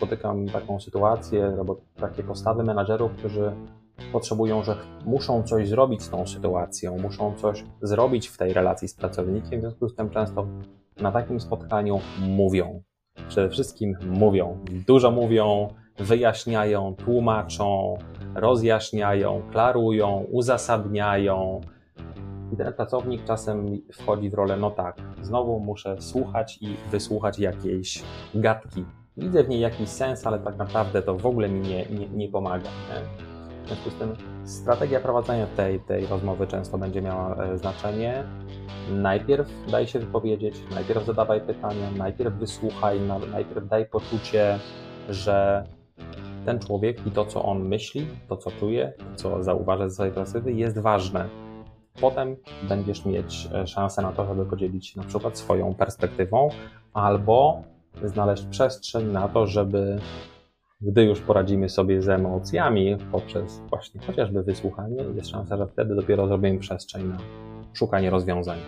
spotykam taką sytuację albo takie postawy menadżerów, którzy potrzebują, że muszą coś zrobić z tą sytuacją, muszą coś zrobić w tej relacji z pracownikiem, w związku z tym często na takim spotkaniu mówią. Przede wszystkim mówią, dużo mówią, wyjaśniają, tłumaczą, rozjaśniają, klarują, uzasadniają. I ten pracownik czasem wchodzi w rolę, no tak, znowu muszę słuchać i wysłuchać jakiejś gadki. Widzę w niej jakiś sens, ale tak naprawdę to w ogóle mi nie pomaga. Nie? W związku z tym strategia prowadzenia tej rozmowy często będzie miała znaczenie. Najpierw daj się wypowiedzieć, najpierw zadawaj pytania, najpierw wysłuchaj, najpierw daj poczucie, że ten człowiek i to, co on myśli, to, co czuje, to, co zauważa ze swojej perspektywy, jest ważne. Potem będziesz mieć szansę na to, żeby podzielić się na przykład swoją perspektywą albo znaleźć przestrzeń na to, żeby, gdy już poradzimy sobie z emocjami poprzez właśnie chociażby wysłuchanie, jest szansa, że wtedy dopiero zrobimy przestrzeń na szukanie rozwiązań.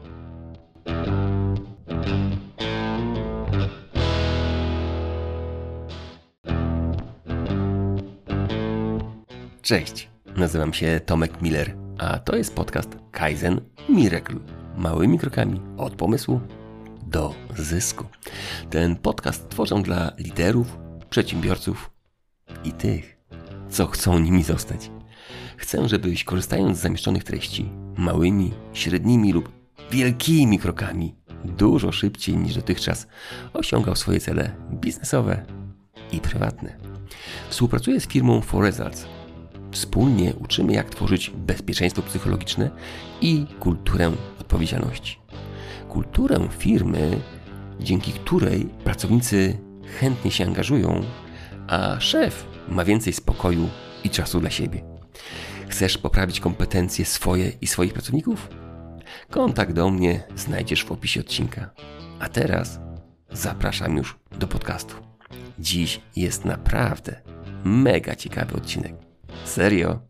Cześć, nazywam się Tomek Miller, a to jest podcast Kaizen Miracle. Małymi krokami od pomysłu do zysku. Ten podcast tworzę dla liderów, przedsiębiorców i tych, co chcą nimi zostać. Chcę, żebyś korzystając z zamieszczonych treści małymi, średnimi lub wielkimi krokami dużo szybciej niż dotychczas osiągał swoje cele biznesowe i prywatne. Współpracuję z firmą For Results. Wspólnie uczymy, jak tworzyć bezpieczeństwo psychologiczne i kulturę odpowiedzialności. Kulturę firmy, dzięki której pracownicy chętnie się angażują, a szef ma więcej spokoju i czasu dla siebie. Chcesz poprawić kompetencje swoje i swoich pracowników? Kontakt do mnie znajdziesz w opisie odcinka. A teraz zapraszam już do podcastu. Dziś jest naprawdę mega ciekawy odcinek. Serio?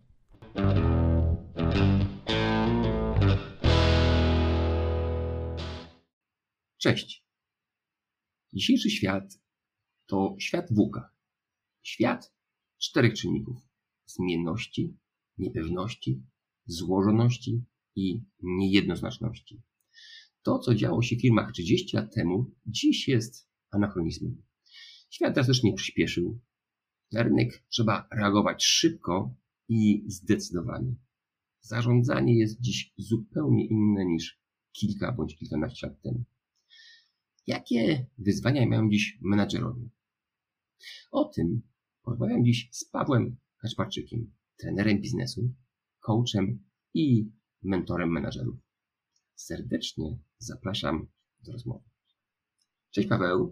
Cześć. Dzisiejszy świat to świat VUCA. Świat 4 czynników. Zmienności, niepewności, złożoności i niejednoznaczności. To, co działo się w firmach 30 lat temu, dziś jest anachronizmem. Świat drastycznie przyspieszył. Na rynek trzeba reagować szybko i zdecydowanie. Zarządzanie jest dziś zupełnie inne niż kilka bądź kilkanaście lat temu. Jakie wyzwania mają dziś menadżerowie? O tym porozmawiam dziś z Pawłem Kaczmarczykiem, trenerem biznesu, coachem i mentorem menadżerów. Serdecznie zapraszam do rozmowy. Cześć Paweł.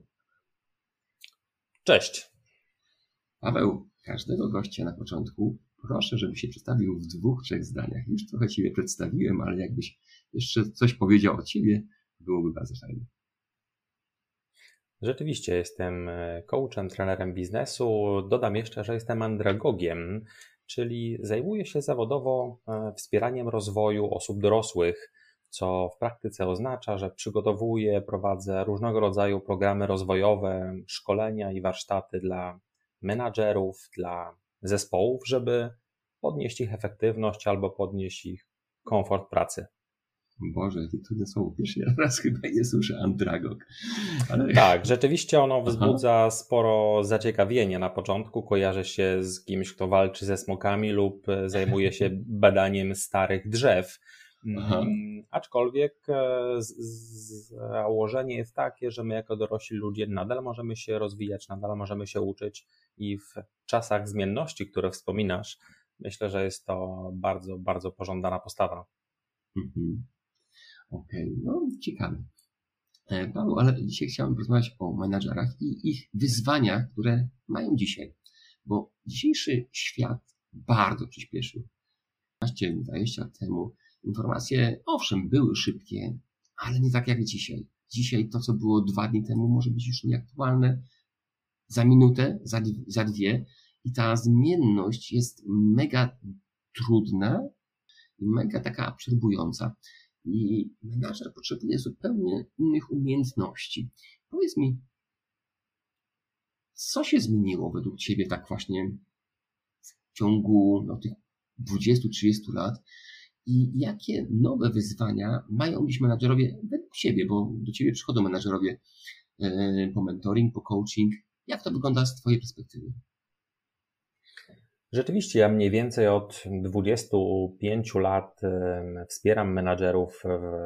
Cześć. Paweł, każdego gościa na początku proszę, żeby się przedstawił w 2-3 zdaniach. Już trochę Ciebie przedstawiłem, ale jakbyś jeszcze coś powiedział o Ciebie, byłoby bardzo fajnie. Rzeczywiście jestem coachem, trenerem biznesu. Dodam jeszcze, że jestem andragogiem, czyli zajmuję się zawodowo wspieraniem rozwoju osób dorosłych, co w praktyce oznacza, że przygotowuję, prowadzę różnego rodzaju programy rozwojowe, szkolenia i warsztaty dla menadżerów, dla zespołów, żeby podnieść ich efektywność albo podnieść ich komfort pracy. Boże, jakie trudne słowo. Pierwszy raz chyba je słyszę, andragog. Ale... Tak, rzeczywiście ono wzbudza sporo zaciekawienia na początku. Kojarzy się z kimś, kto walczy ze smokami lub zajmuje się badaniem starych drzew. Aha. Aczkolwiek założenie jest takie, że my jako dorośli ludzie nadal możemy się rozwijać, nadal możemy się uczyć i w czasach zmienności, które wspominasz, myślę, że jest to bardzo, bardzo pożądana postawa. Okej, no ciekawe. Paweł, ale dzisiaj chciałem porozmawiać o menadżerach i ich wyzwaniach, które mają dzisiaj. Bo dzisiejszy świat bardzo przyspieszył. 15-20 lat temu informacje, owszem, były szybkie, ale nie tak jak dzisiaj. Dzisiaj to, co było 2 dni temu, może być już nieaktualne za minutę, za 2. I ta zmienność jest mega trudna i mega taka absorbująca. I menadżer potrzebuje zupełnie innych umiejętności. Powiedz mi, Co się zmieniło według Ciebie tak właśnie w ciągu tych 20-30 lat i jakie nowe wyzwania mają dziś menadżerowie według Ciebie, bo do Ciebie przychodzą menadżerowie po mentoring, po coaching. Jak to wygląda z Twojej perspektywy? Rzeczywiście, ja mniej więcej od 25 lat wspieram menadżerów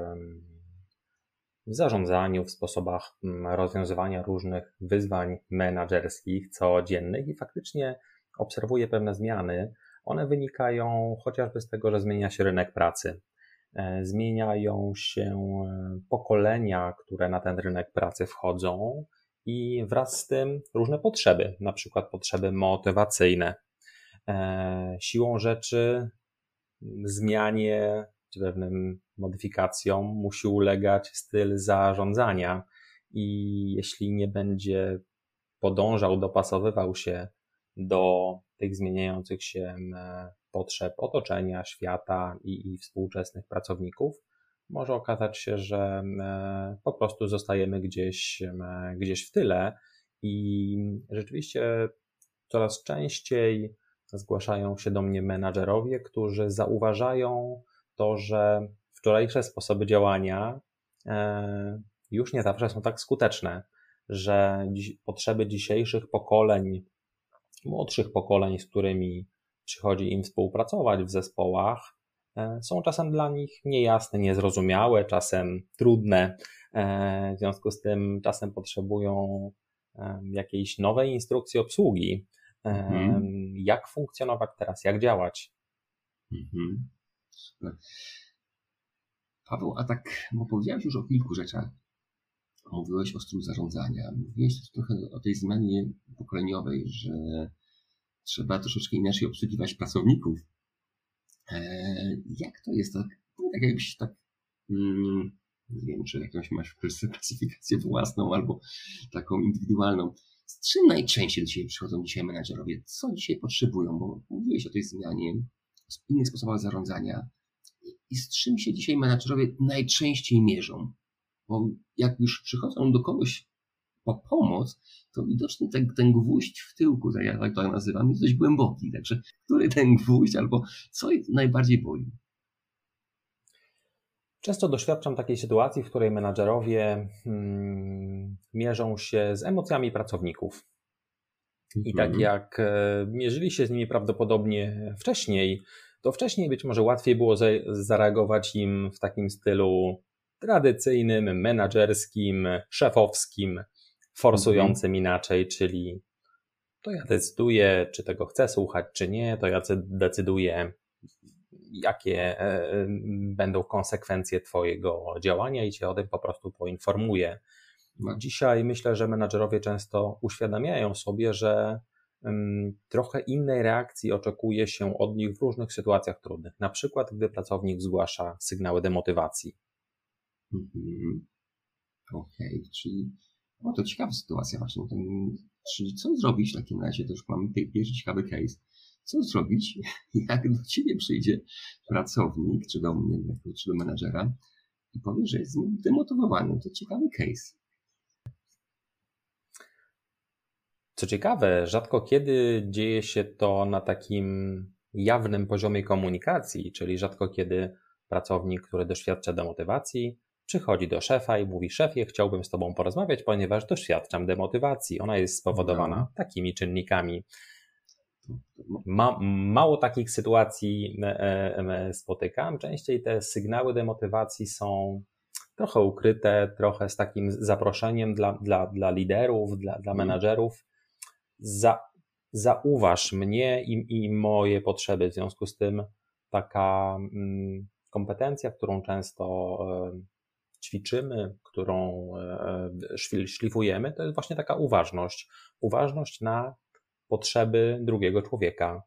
w zarządzaniu, w sposobach rozwiązywania różnych wyzwań menadżerskich codziennych i faktycznie obserwuję pewne zmiany. One wynikają chociażby z tego, że zmienia się rynek pracy. Zmieniają się pokolenia, które na ten rynek pracy wchodzą i wraz z tym różne potrzeby, na przykład potrzeby motywacyjne. Siłą rzeczy zmianie czy pewnym modyfikacjom musi ulegać styl zarządzania i jeśli nie będzie podążał, dopasowywał się do tych zmieniających się potrzeb otoczenia, świata i współczesnych pracowników, może okazać się, że po prostu zostajemy gdzieś w tyle i rzeczywiście coraz częściej zgłaszają się do mnie menadżerowie, którzy zauważają to, że wczorajsze sposoby działania już nie zawsze są tak skuteczne, że potrzeby dzisiejszych pokoleń, młodszych pokoleń, z którymi przychodzi im współpracować w zespołach, są czasem dla nich niejasne, niezrozumiałe, czasem trudne. W związku z tym czasem potrzebują jakiejś nowej instrukcji obsługi. Jak funkcjonować teraz, jak działać. Paweł, a tak, bo powiedziałeś już o kilku rzeczach. Mówiłeś o stylu zarządzania, mówiłeś trochę o tej zmianie pokoleniowej, że trzeba troszeczkę inaczej obsługiwać pracowników. Jak to jest? Tak jakbyś nie wiem, czy jakąś masz klasyfikację własną albo taką indywidualną. Z czym najczęściej do Ciebie przychodzą dzisiaj menadżerowie? Co dzisiaj potrzebują? Bo mówiłeś o tej zmianie, o innych sposobach zarządzania. I z czym się dzisiaj menadżerowie najczęściej mierzą? Bo jak już przychodzą do kogoś po pomoc, to widocznie ten gwóźdź w tyłku, ja tak to nazywam, jest dość głęboki. Także który ten gwóźdź albo co ich najbardziej boli? Często doświadczam takiej sytuacji, w której menadżerowie mierzą się z emocjami pracowników. I tak jak mierzyli się z nimi prawdopodobnie wcześniej, to wcześniej być może łatwiej było zareagować im w takim stylu tradycyjnym, menadżerskim, szefowskim, forsującym inaczej, czyli to ja decyduję, czy tego chcę słuchać, czy nie, to ja decyduję, jakie będą konsekwencje Twojego działania i Cię o tym po prostu poinformuję. Dzisiaj myślę, że menadżerowie często uświadamiają sobie, że trochę innej reakcji oczekuje się od nich w różnych sytuacjach trudnych. Na przykład, gdy pracownik zgłasza sygnały demotywacji. Okej, czyli to ciekawa sytuacja właśnie. Czyli co zrobić w takim razie, to już mamy pierwszy ciekawy case. Co zrobić, jak do Ciebie przyjdzie pracownik, czy do mnie, czy do menadżera i powie, że jest demotywowany. To ciekawy case. Co ciekawe, rzadko kiedy dzieje się to na takim jawnym poziomie komunikacji, czyli rzadko kiedy pracownik, który doświadcza demotywacji, przychodzi do szefa i mówi: szefie, chciałbym z Tobą porozmawiać, ponieważ doświadczam demotywacji. Ona jest spowodowana takimi czynnikami. Mało takich sytuacji spotykam. Częściej te sygnały demotywacji są trochę ukryte, trochę z takim zaproszeniem dla liderów, dla menadżerów. Zauważ mnie i moje potrzeby. W związku z tym taka kompetencja, którą często ćwiczymy, którą szlifujemy, to jest właśnie taka uważność. Uważność na potrzeby drugiego człowieka.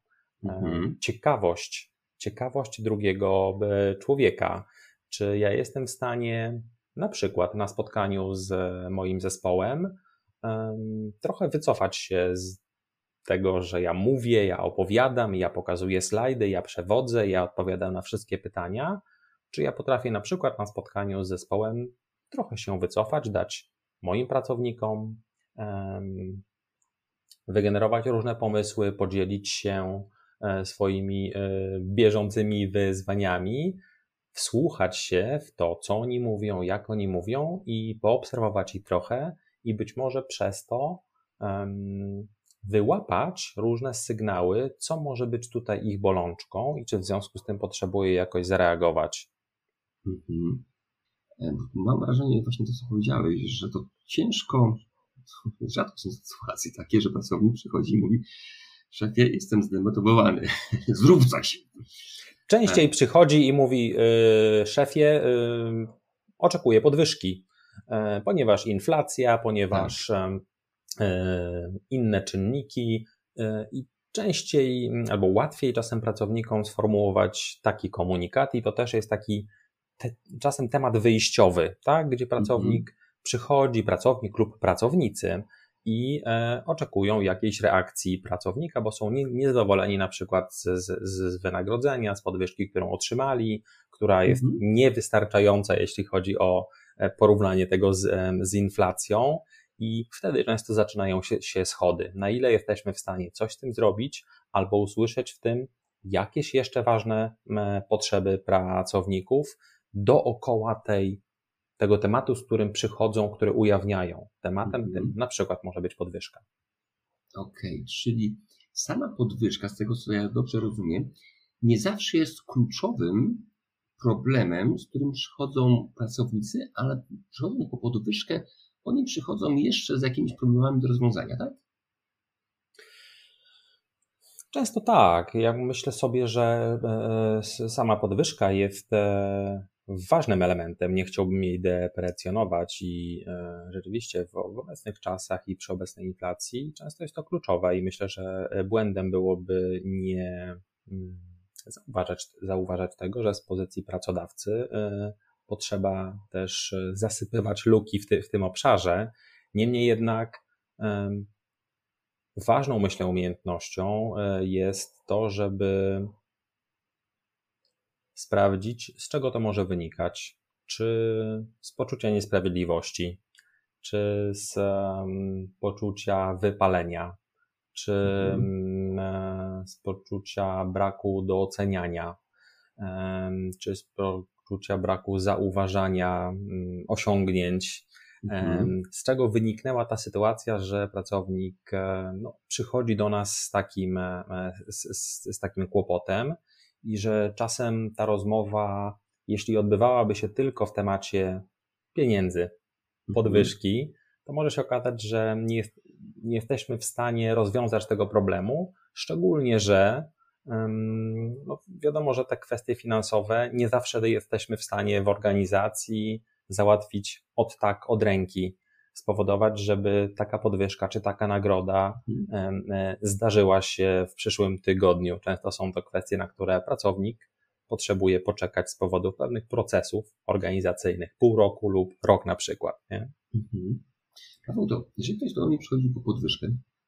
Ciekawość drugiego człowieka. Czy ja jestem w stanie na przykład na spotkaniu z moim zespołem trochę wycofać się z tego, że ja mówię, ja opowiadam, ja pokazuję slajdy, ja przewodzę, ja odpowiadam na wszystkie pytania. Czy ja potrafię na przykład na spotkaniu z zespołem trochę się wycofać, dać moim pracownikom wygenerować różne pomysły, podzielić się swoimi bieżącymi wyzwaniami, wsłuchać się w to, co oni mówią, jak oni mówią i poobserwować ich trochę i być może przez to wyłapać różne sygnały, co może być tutaj ich bolączką i czy w związku z tym potrzebuje jakoś zareagować. Mam wrażenie, właśnie to, co powiedziałeś, że to ciężko, rzadko są sytuacje takie, że pracownik przychodzi i mówi: szefie, jestem zdemotywowany, zrób coś. Częściej przychodzi i mówi: szefie, oczekuję podwyżki, ponieważ inflacja, ponieważ inne czynniki i częściej albo łatwiej czasem pracownikom sformułować taki komunikat i to też jest taki czasem temat wyjściowy, tak? Gdzie pracownik przychodzi, pracownik lub pracownicy i oczekują jakiejś reakcji pracownika, bo są niezadowoleni na przykład z wynagrodzenia, z podwyżki, którą otrzymali, która jest niewystarczająca, jeśli chodzi o porównanie tego z inflacją i wtedy często zaczynają się schody. Na ile jesteśmy w stanie coś z tym zrobić albo usłyszeć w tym jakieś jeszcze ważne potrzeby pracowników dookoła tego tematu, z którym przychodzą, który ujawniają. Tematem tym na przykład może być podwyżka. Okej, czyli sama podwyżka, z tego co ja dobrze rozumiem, nie zawsze jest kluczowym problemem, z którym przychodzą pracownicy, ale przychodząc po podwyżkę, oni przychodzą jeszcze z jakimiś problemami do rozwiązania, tak? Często tak. Ja myślę sobie, że sama podwyżka jest ważnym elementem. Nie chciałbym jej deprecjonować i rzeczywiście w obecnych czasach i przy obecnej inflacji często jest to kluczowe i myślę, że błędem byłoby nie zauważać tego, że z pozycji pracodawcy potrzeba też zasypywać luki w tym obszarze. Niemniej jednak ważną, myślę, umiejętnością jest to, żeby sprawdzić, z czego to może wynikać. Czy z poczucia niesprawiedliwości, czy z poczucia wypalenia, czy z poczucia braku doceniania, czy z poczucia braku zauważania osiągnięć. Z czego wyniknęła ta sytuacja, że pracownik przychodzi do nas z takim kłopotem i że czasem ta rozmowa, jeśli odbywałaby się tylko w temacie pieniędzy, podwyżki, to może się okazać, że nie jesteśmy w stanie rozwiązać tego problemu, szczególnie, że wiadomo, że te kwestie finansowe nie zawsze jesteśmy w stanie w organizacji załatwić od ręki, spowodować, żeby taka podwyżka czy taka nagroda zdarzyła się w przyszłym tygodniu. Często są to kwestie, na które pracownik potrzebuje poczekać z powodu pewnych procesów organizacyjnych, pół roku lub rok na przykład. Nie? Paweł, to jeżeli ktoś do mnie przychodzi po podwyżkę,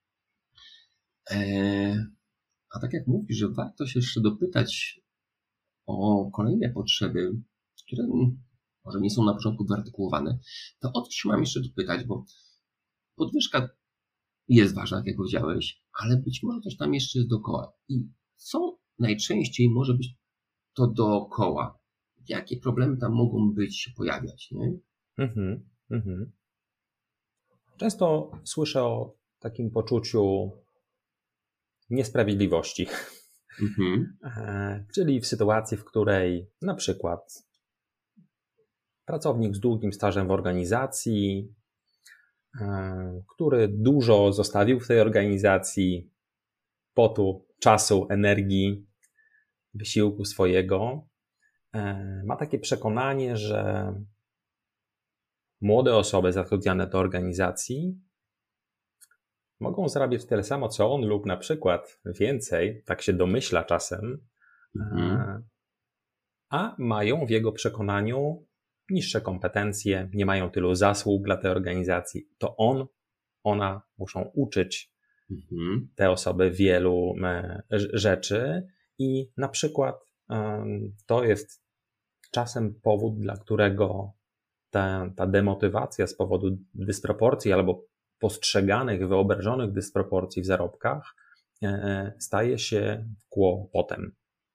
a tak jak mówisz, że warto się jeszcze dopytać o kolejne potrzeby, które może nie są na początku wyartykułowane, to o coś mam jeszcze dopytać, bo podwyżka jest ważna, jak powiedziałeś, ale być może też tam jeszcze jest dookoła. I co najczęściej może być to dookoła? Jakie problemy tam mogą się pojawiać? Nie? Często słyszę o takim poczuciu niesprawiedliwości. Czyli w sytuacji, w której na przykład pracownik z długim stażem w organizacji, który dużo zostawił w tej organizacji potu, czasu, energii, wysiłku swojego, ma takie przekonanie, że młode osoby zatrudniane do organizacji mogą zarabiać tyle samo, co on lub na przykład więcej, tak się domyśla czasem, a mają w jego przekonaniu niższe kompetencje, nie mają tylu zasług dla tej organizacji. To ona muszą uczyć te osoby wielu rzeczy i na przykład to jest czasem powód, dla którego ta demotywacja z powodu dysproporcji albo postrzeganych, wyobrażonych dysproporcji w zarobkach staje się kłopotem.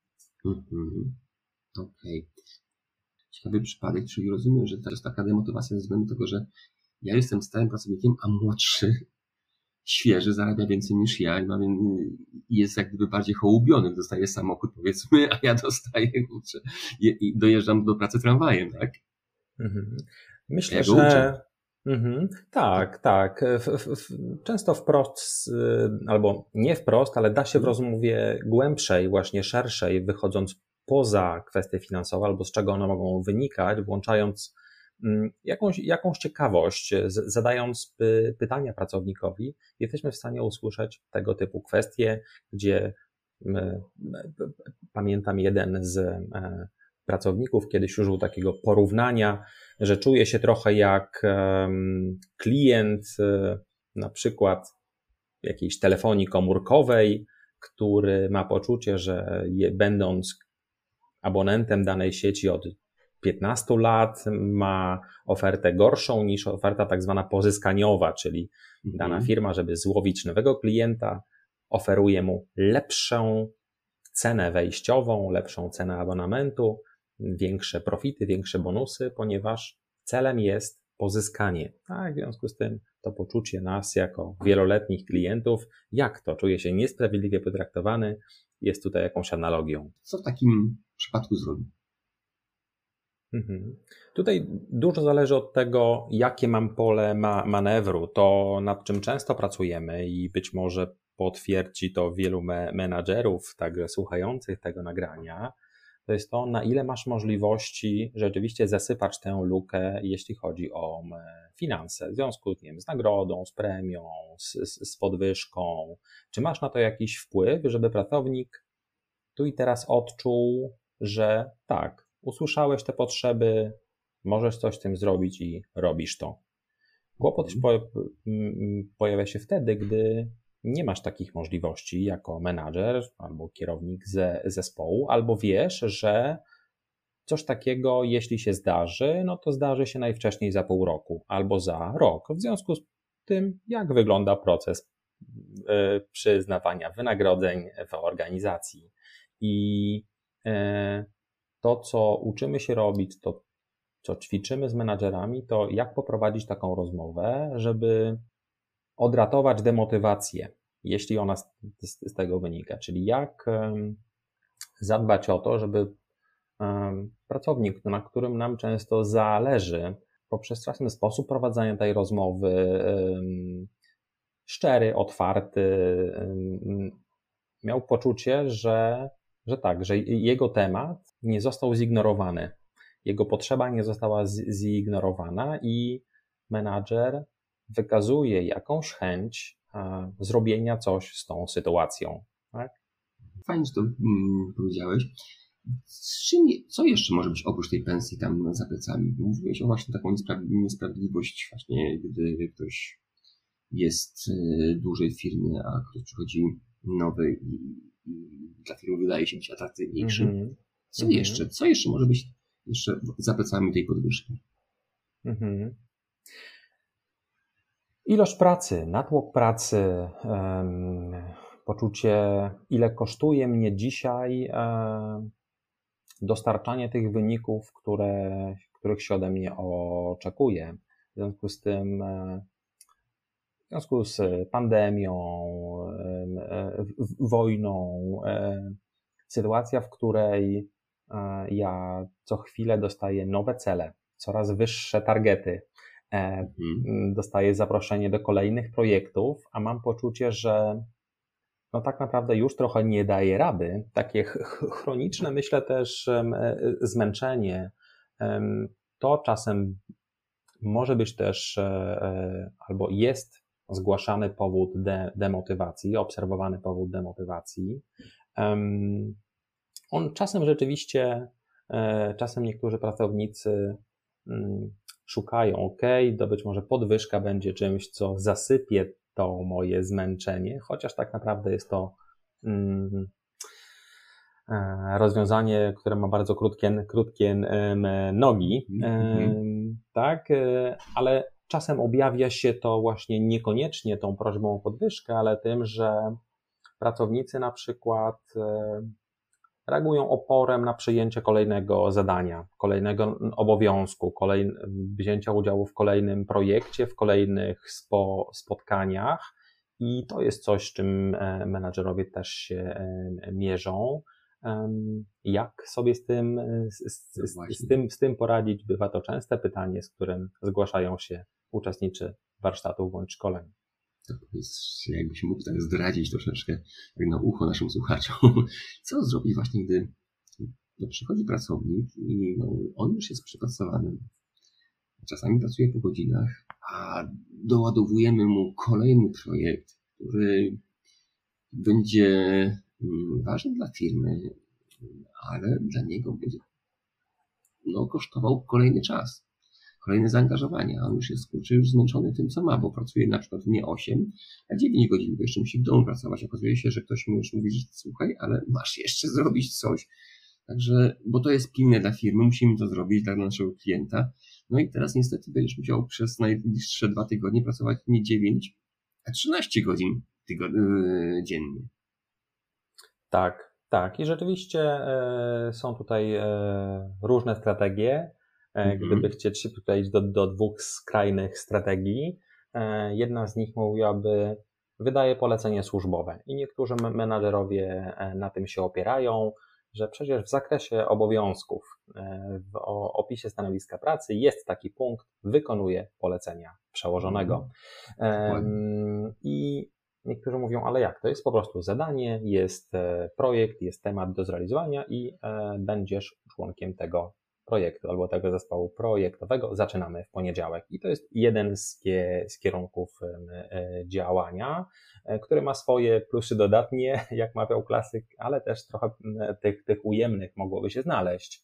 Okej. Ciekawy przypadek, czyli rozumiem, że to jest taka demotywacja ze względu tego, że ja jestem stałym pracownikiem, a młodszy, świeży, zarabia więcej niż ja i jest jak gdyby bardziej hołubiony, dostaje samochód, powiedzmy, a ja dostaję, i dojeżdżam do pracy tramwajem, tak? Myślę, ja że tak. Często wprost, albo nie wprost, ale da się w rozmowie głębszej, właśnie szerszej, wychodząc poza kwestie finansowe, albo z czego one mogą wynikać, włączając jakąś ciekawość, zadając pytania pracownikowi, jesteśmy w stanie usłyszeć tego typu kwestie, gdzie pamiętam jeden z pracowników kiedyś użył takiego porównania, że czuje się trochę jak klient na przykład jakiejś telefonii komórkowej, który ma poczucie, że będąc abonentem danej sieci od 15 lat ma ofertę gorszą niż oferta tak zwana pozyskaniowa, czyli dana firma, żeby złowić nowego klienta, oferuje mu lepszą cenę wejściową, lepszą cenę abonamentu, większe profity, większe bonusy, ponieważ celem jest pozyskanie. Tak, w związku z tym to poczucie nas jako wieloletnich klientów, jak to czuję się niesprawiedliwie potraktowany, jest tutaj jakąś analogią. Co w takim przypadku zrobić? Tutaj dużo zależy od tego, jakie mam pole manewru, to nad czym często pracujemy i być może potwierdzi to wielu menadżerów, także słuchających tego nagrania, to jest to, na ile masz możliwości rzeczywiście zasypać tę lukę, jeśli chodzi o finanse, w związku nie wiem, z nagrodą, z premią, z podwyżką. Czy masz na to jakiś wpływ, żeby pracownik tu i teraz odczuł, że tak, usłyszałeś te potrzeby, możesz coś z tym zrobić i robisz to. Kłopot pojawia się wtedy, gdy nie masz takich możliwości jako menadżer albo kierownik zespołu, albo wiesz, że coś takiego, jeśli się zdarzy, no to zdarzy się najwcześniej za pół roku albo za rok. W związku z tym, jak wygląda proces przyznawania wynagrodzeń w organizacji. I to, co uczymy się robić, to co ćwiczymy z menadżerami, to jak poprowadzić taką rozmowę, żeby odratować demotywację, jeśli ona z tego wynika. Czyli jak zadbać o to, żeby pracownik, na którym nam często zależy, poprzez trafny sposób prowadzenia tej rozmowy, szczery, otwarty, miał poczucie, że jego temat nie został zignorowany. Jego potrzeba nie została zignorowana i menadżer wykazuje jakąś chęć zrobienia coś z tą sytuacją. Tak? Fajnie, że to powiedziałeś. Co jeszcze może być oprócz tej pensji tam za plecami? Mówiłeś o właśnie taką niesprawiedliwość, właśnie gdy ktoś jest dłużej w firmie, a ktoś przychodzi nowy i dla firmy wydaje się być atrakcyjniejszy. Co jeszcze może być jeszcze za plecami tej podwyżki? Ilość pracy, natłok pracy, poczucie, ile kosztuje mnie dzisiaj dostarczanie tych wyników, których się ode mnie oczekuje. W związku z tym, w związku z pandemią, wojną, sytuacja, w której ja co chwilę dostaję nowe cele, coraz wyższe targety, dostaję zaproszenie do kolejnych projektów, a mam poczucie, że no tak naprawdę już trochę nie daję rady. Takie chroniczne, myślę też, zmęczenie. To czasem może być też albo jest zgłaszany powód demotywacji, obserwowany powód demotywacji. On czasem rzeczywiście, czasem niektórzy pracownicy szukają, to być może podwyżka będzie czymś, co zasypie to moje zmęczenie, chociaż tak naprawdę jest to rozwiązanie, które ma bardzo krótkie nogi, tak, ale czasem objawia się to właśnie niekoniecznie tą prośbą o podwyżkę, ale tym, że pracownicy na przykład reagują oporem na przyjęcie kolejnego zadania, kolejnego obowiązku, wzięcia udziału w kolejnym projekcie, w kolejnych spotkaniach i to jest coś, z czym menadżerowie też się mierzą. Jak sobie z tym poradzić? Bywa to częste pytanie, z którym zgłaszają się uczestnicy warsztatów bądź szkoleń. To jest, jakbyś mógł tak zdradzić troszeczkę jak na ucho naszym słuchaczom, co zrobić właśnie, gdy przychodzi pracownik i on już jest przepracowany. Czasami pracuje po godzinach, a doładowujemy mu kolejny projekt, który będzie ważny dla firmy, ale dla niego będzie kosztował kolejny czas, kolejne zaangażowanie. On już jest zmęczony tym, co ma, bo pracuje na przykład nie 8, a 9 godzin, bo jeszcze musi w domu pracować. Okazuje się, że ktoś mu już mówi, że słuchaj, ale masz jeszcze zrobić coś. Także, bo to jest pilne dla firmy, musimy to zrobić dla naszego klienta. No i teraz niestety będziesz musiał przez najbliższe 2 tygodnie pracować nie 9, a 13 godzin dziennie. Tak. I rzeczywiście są tutaj różne strategie. Gdyby chcieć przejść do 2 skrajnych strategii, jedna z nich mówiłaby, wydaje polecenie służbowe i niektórzy menadżerowie na tym się opierają, że przecież w zakresie obowiązków w opisie stanowiska pracy jest taki punkt, wykonuje polecenia przełożonego. I niektórzy mówią, ale jak? To jest po prostu zadanie, jest projekt, jest temat do zrealizowania i będziesz członkiem tego projektu albo tego zespołu projektowego. Zaczynamy w poniedziałek. I to jest jeden z kierunków działania, który ma swoje plusy dodatnie, jak mawiał klasyk, ale też trochę tych ujemnych mogłoby się znaleźć.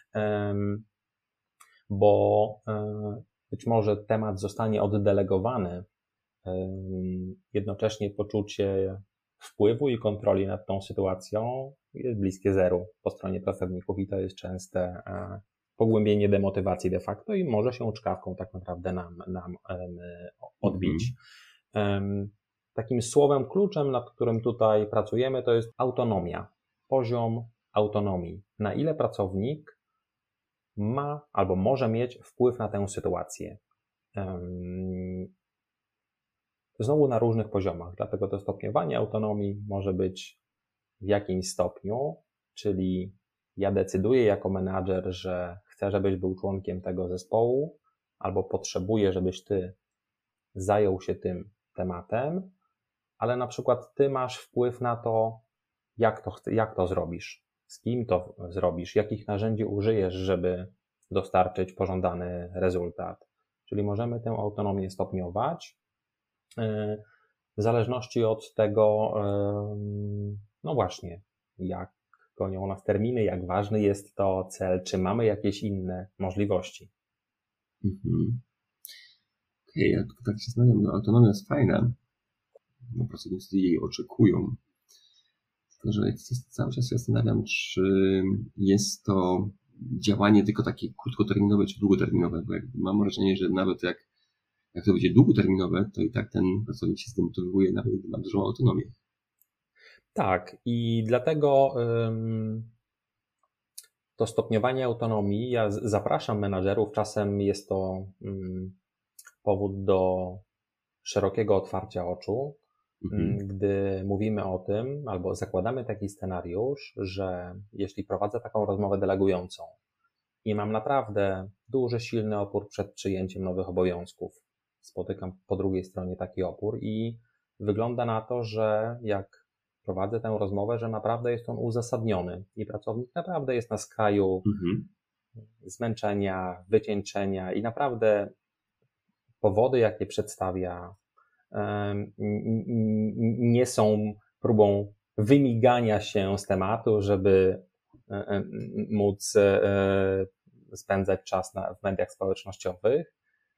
Bo być może temat zostanie oddelegowany, jednocześnie poczucie wpływu i kontroli nad tą sytuacją jest bliskie zeru po stronie pracowników i to jest częste pogłębienie demotywacji de facto i może się czkawką tak naprawdę nam odbić. Takim słowem kluczem, nad którym tutaj pracujemy, to jest autonomia, poziom autonomii. Na ile pracownik ma albo może mieć wpływ na tę sytuację. Znowu na różnych poziomach, dlatego to stopniowanie autonomii może być w jakimś stopniu, czyli ja decyduję jako menadżer, że chcę, żebyś był członkiem tego zespołu, albo potrzebuję, żebyś ty zajął się tym tematem, ale na przykład ty masz wpływ na to, jak to zrobisz, z kim to zrobisz, jakich narzędzi użyjesz, żeby dostarczyć pożądany rezultat. Czyli możemy tę autonomię stopniować, w zależności od tego, no właśnie, jak gonią nas terminy, jak ważny jest to cel, czy mamy jakieś inne możliwości. Okej, ja tylko tak się zastanawiam, no autonomia jest fajna, bo pracownicy jej oczekują. Tylko, że cały czas się zastanawiam, czy jest to działanie tylko takie krótkoterminowe, czy długoterminowe, bo mam wrażenie, że nawet jak to będzie długoterminowe, to i tak ten pracownik się zdemotywuje, nawet gdy ma dużą autonomię. Tak, i dlatego to stopniowanie autonomii, ja zapraszam menadżerów, czasem jest to powód do szerokiego otwarcia oczu, gdy mówimy o tym, albo zakładamy taki scenariusz, że jeśli prowadzę taką rozmowę delegującą i mam naprawdę duży, silny opór przed przyjęciem nowych obowiązków, spotykam po drugiej stronie taki opór i wygląda na to, że jak prowadzę tę rozmowę, że naprawdę jest on uzasadniony i pracownik naprawdę jest na skraju zmęczenia, wycieńczenia i naprawdę powody, jakie przedstawia, nie są próbą wymigania się z tematu, żeby móc spędzać czas w mediach społecznościowych.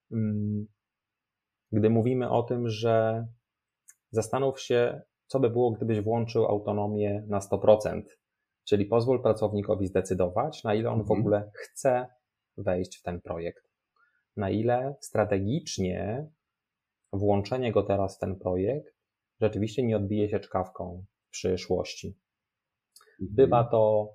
Gdy mówimy o tym, że zastanów się, co by było, gdybyś włączył autonomię na 100%, czyli pozwól pracownikowi zdecydować, na ile on w ogóle chce wejść w ten projekt. na ile strategicznie włączenie go teraz w ten projekt rzeczywiście nie odbije się czkawką w przyszłości. Bywa to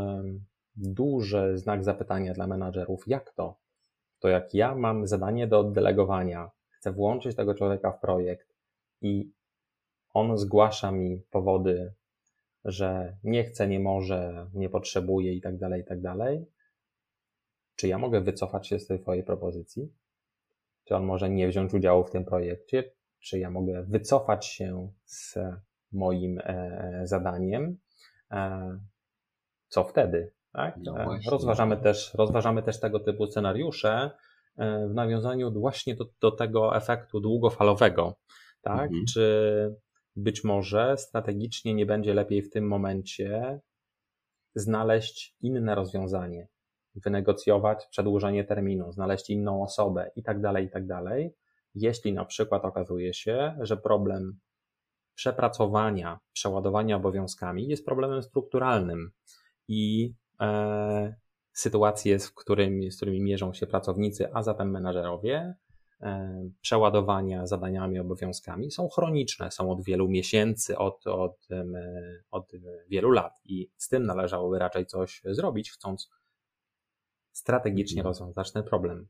duży znak zapytania dla menadżerów. Jak to? To jak ja mam zadanie do oddelegowania, chcę włączyć tego człowieka w projekt i on zgłasza mi powody, że nie chce, nie może, nie potrzebuje i tak dalej, czy ja mogę wycofać się z tej twojej propozycji? Czy on może nie wziąć udziału w tym projekcie? Czy ja mogę wycofać się z moim zadaniem? Co wtedy? Tak? No właśnie. Rozważamy też tego typu scenariusze w nawiązaniu właśnie do tego efektu długofalowego. Tak? Czy być może strategicznie nie będzie lepiej w tym momencie znaleźć inne rozwiązanie, wynegocjować przedłużenie terminu, znaleźć inną osobę i tak dalej, jeśli na przykład okazuje się, że problem przepracowania, przeładowania obowiązkami jest problemem strukturalnym i sytuacje, z którymi mierzą się pracownicy, a zatem menadżerowie, przeładowania zadaniami, obowiązkami są chroniczne, są od wielu miesięcy, od wielu lat i z tym należałoby raczej coś zrobić, chcąc strategicznie rozwiązać ten problem.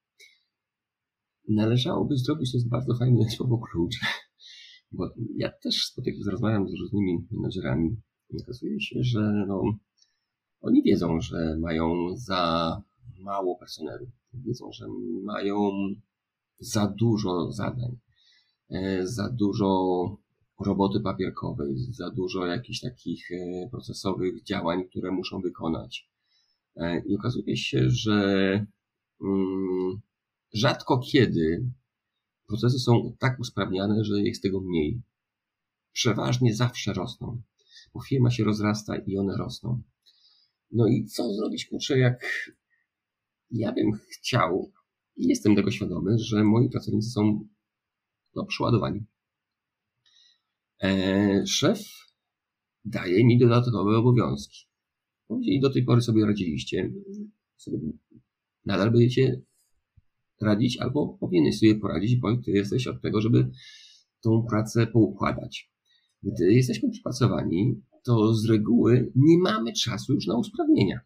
Należałoby zrobić, to jest bardzo fajne słowo klucz, bo ja też rozmawiam z różnymi menedżerami i okazuje się, że oni wiedzą, że mają za mało personelu, wiedzą, że mają za dużo zadań, za dużo roboty papierkowej, za dużo jakichś takich procesowych działań, które muszą wykonać. I okazuje się, że rzadko kiedy procesy są tak usprawniane, że jest tego mniej. Przeważnie zawsze rosną, bo firma się rozrasta i one rosną. No i co zrobić, kurczę, jak ja bym chciał i jestem tego świadomy, że moi pracownicy są przeładowani. Szef daje mi dodatkowe obowiązki. I do tej pory sobie radziliście, nadal będziecie radzić albo powinieneś sobie poradzić, bo ty jesteś od tego, żeby tą pracę poukładać. Gdy jesteśmy przypracowani, to z reguły nie mamy czasu już na usprawnienia.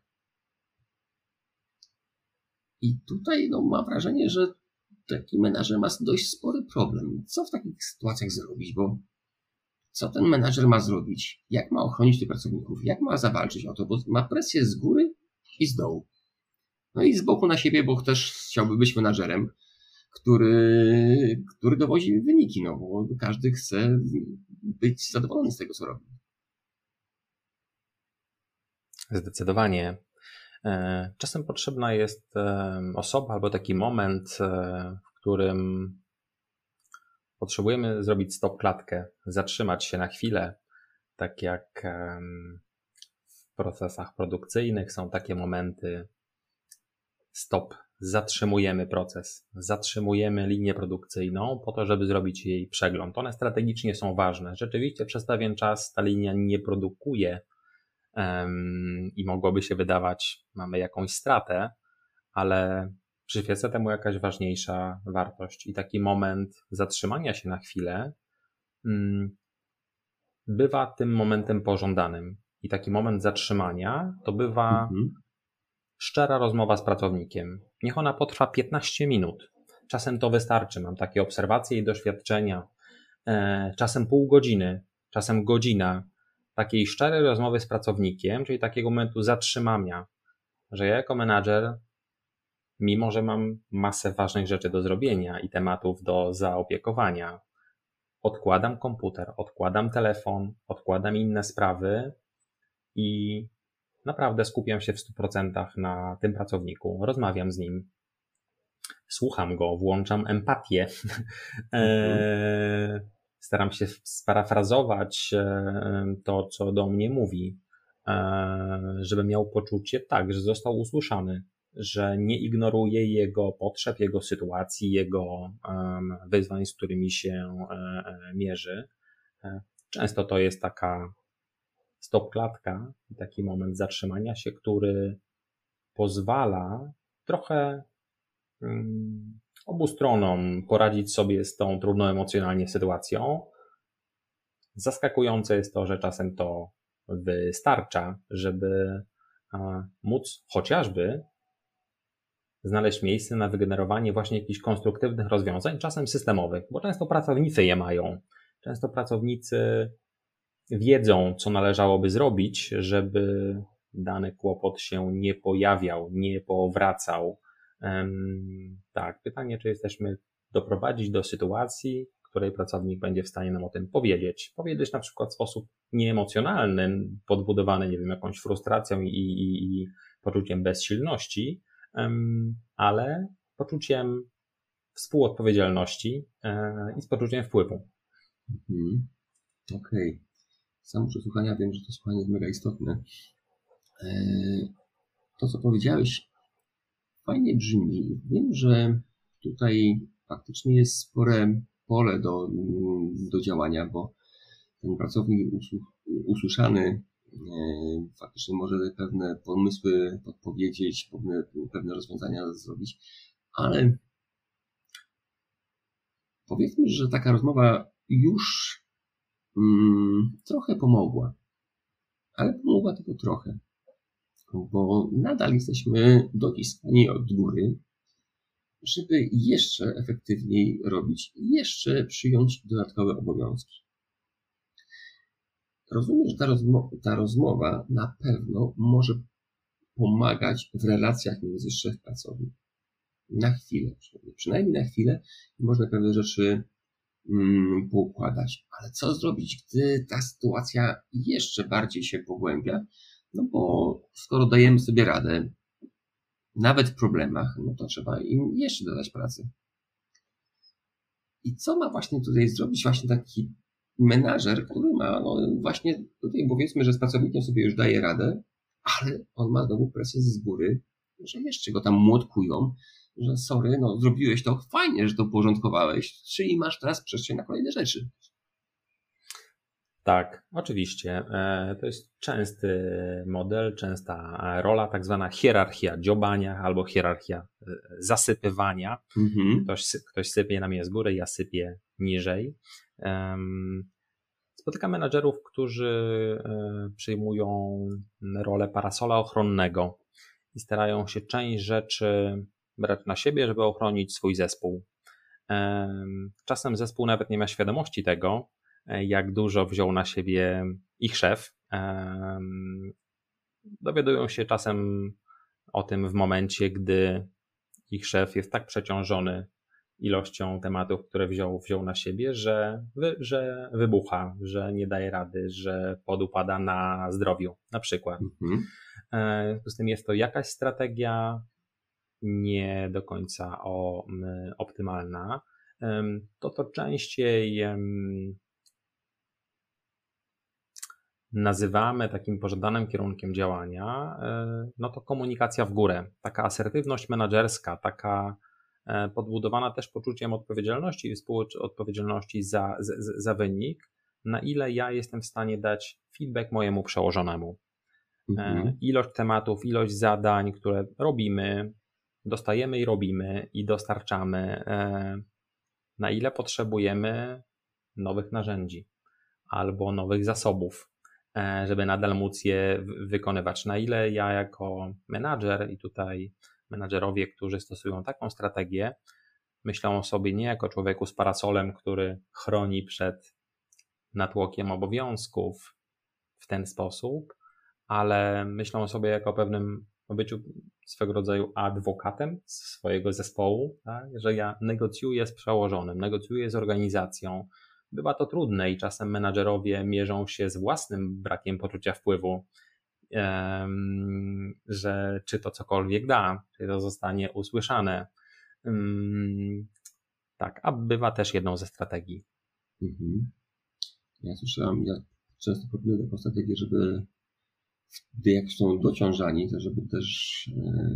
I tutaj mam wrażenie, że taki menadżer ma dość spory problem. Co w takich sytuacjach zrobić? Bo co ten menadżer ma zrobić? Jak ma ochronić tych pracowników? Jak ma zawalczyć o to? Bo ma presję z góry i z dołu. No i z boku na siebie, bo też chciałby być menadżerem, który dowodzi wyniki, bo każdy chce być zadowolony z tego, co robi. Zdecydowanie. Czasem potrzebna jest osoba albo taki moment, w którym potrzebujemy zrobić stop-klatkę, zatrzymać się na chwilę, tak jak w procesach produkcyjnych są takie momenty stop, zatrzymujemy proces, zatrzymujemy linię produkcyjną po to, żeby zrobić jej przegląd. One strategicznie są ważne. Rzeczywiście przez pewien czas ta linia nie produkuje i mogłoby się wydawać, mamy jakąś stratę, ale przyświeca temu jakaś ważniejsza wartość i taki moment zatrzymania się na chwilę bywa tym momentem pożądanym i taki moment zatrzymania to bywa szczera rozmowa z pracownikiem. Niech ona potrwa 15 minut. Czasem to wystarczy, mam takie obserwacje i doświadczenia, czasem pół godziny, czasem godzina takiej szczerej rozmowy z pracownikiem, czyli takiego momentu zatrzymania, że ja jako menadżer, mimo że mam masę ważnych rzeczy do zrobienia i tematów do zaopiekowania, odkładam komputer, odkładam telefon, odkładam inne sprawy i naprawdę skupiam się w 100% na tym pracowniku, rozmawiam z nim, słucham go, włączam empatię, staram się sparafrazować to, co do mnie mówi, żeby miał poczucie, tak, że został usłyszany, że nie ignoruję jego potrzeb, jego sytuacji, jego wyzwań, z którymi się mierzy. Często to jest taka stop-klatka, taki moment zatrzymania się, który pozwala trochę obu stronom poradzić sobie z tą trudną emocjonalnie sytuacją. Zaskakujące jest to, że czasem to wystarcza, żeby móc chociażby znaleźć miejsce na wygenerowanie właśnie jakichś konstruktywnych rozwiązań, czasem systemowych, bo często pracownicy je mają. Często pracownicy wiedzą, co należałoby zrobić, żeby dany kłopot się nie pojawiał, nie powracał. Tak, pytanie, czy jesteśmy doprowadzić do sytuacji, w której pracownik będzie w stanie nam o tym powiedzieć. Powiedzieć na przykład w sposób nieemocjonalny, podbudowany, nie wiem, jakąś frustracją i poczuciem bezsilności, ale poczuciem współodpowiedzialności i z poczuciem wpływu. Okej. Samo przesłuchania, wiem, że to słuchanie jest mega istotne. To, co powiedziałeś, fajnie brzmi. Wiem, że tutaj faktycznie jest spore pole do działania, bo ten pracownik usłyszany faktycznie może pewne pomysły podpowiedzieć, pewne rozwiązania zrobić, ale powiedzmy, że taka rozmowa już trochę pomogła, ale pomogła tylko trochę, bo nadal jesteśmy dociskani od góry, żeby jeszcze efektywniej robić, jeszcze przyjąć dodatkowe obowiązki. Rozumiem, że ta rozmowa na pewno może pomagać w relacjach między szef a pracownik. Na chwilę, przynajmniej na chwilę, można pewne rzeczy poukładać. Ale co zrobić, gdy ta sytuacja jeszcze bardziej się pogłębia? No bo skoro dajemy sobie radę, nawet w problemach, no to trzeba im jeszcze dodać pracy. I co ma właśnie tutaj zrobić właśnie taki menadżer, który ma, no właśnie tutaj powiedzmy, że z pracownikiem sobie już daje radę, ale on ma znowu presję z góry, że jeszcze go tam młotkują, że sorry, no zrobiłeś to, fajnie, że to uporządkowałeś, czyli masz teraz przestrzeń na kolejne rzeczy. Tak, oczywiście. To jest częsty model, częsta rola, tak zwana hierarchia dziobania albo hierarchia zasypywania. Ktoś sypie na mnie z góry, ja sypię niżej. Spotykam menadżerów, którzy przyjmują rolę parasola ochronnego i starają się część rzeczy brać na siebie, żeby ochronić swój zespół. Czasem zespół nawet nie ma świadomości tego, jak dużo wziął na siebie ich szef. Dowiadują się czasem o tym w momencie, gdy ich szef jest tak przeciążony ilością tematów, które wziął na siebie, że wybucha, że nie daje rady, że podupada na zdrowiu, na przykład. W związku z tym jest to jakaś strategia nie do końca optymalna. To, co częściej nazywamy takim pożądanym kierunkiem działania, no to komunikacja w górę, taka asertywność menadżerska, taka podbudowana też poczuciem odpowiedzialności i współodpowiedzialności za wynik, na ile ja jestem w stanie dać feedback mojemu przełożonemu. Ilość tematów, ilość zadań, które robimy, dostajemy i robimy i dostarczamy, na ile potrzebujemy nowych narzędzi albo nowych zasobów, żeby nadal móc je wykonywać. Na ile ja jako menadżer i tutaj menadżerowie, którzy stosują taką strategię, myślą o sobie nie jako człowieku z parasolem, który chroni przed natłokiem obowiązków w ten sposób, ale myślą o sobie jako o pewnym byciu swego rodzaju adwokatem swojego zespołu, tak? Że ja negocjuję z przełożonym, negocjuję z organizacją. Bywa to trudne i czasem menadżerowie mierzą się z własnym brakiem poczucia wpływu, że czy to cokolwiek da, czy to zostanie usłyszane. Tak, a bywa też jedną ze strategii. Ja słyszałem, ja często proponuję taką strategię, żeby gdy jak są dociążani, to żeby też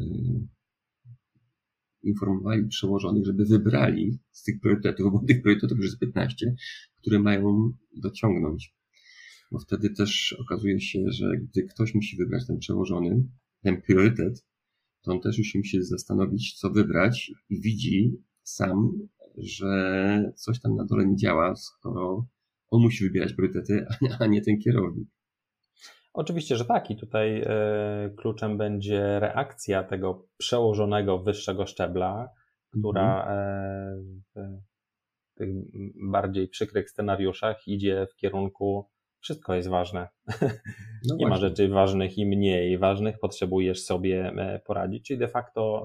informowali przełożonych, żeby wybrali z tych priorytetów, bo tych priorytetów już jest 15, które mają dociągnąć. Bo wtedy też okazuje się, że gdy ktoś musi wybrać ten przełożony, ten priorytet, to on też już musi się zastanowić, co wybrać i widzi sam, że coś tam na dole nie działa, skoro on musi wybierać priorytety, a nie ten kierownik. Oczywiście, że tak i tutaj kluczem będzie reakcja tego przełożonego wyższego szczebla, która w tych bardziej przykrych scenariuszach idzie w kierunku wszystko jest ważne. No nie ma właśnie. rzeczy ważnych i mniej ważnych, potrzebujesz sobie poradzić, czyli de facto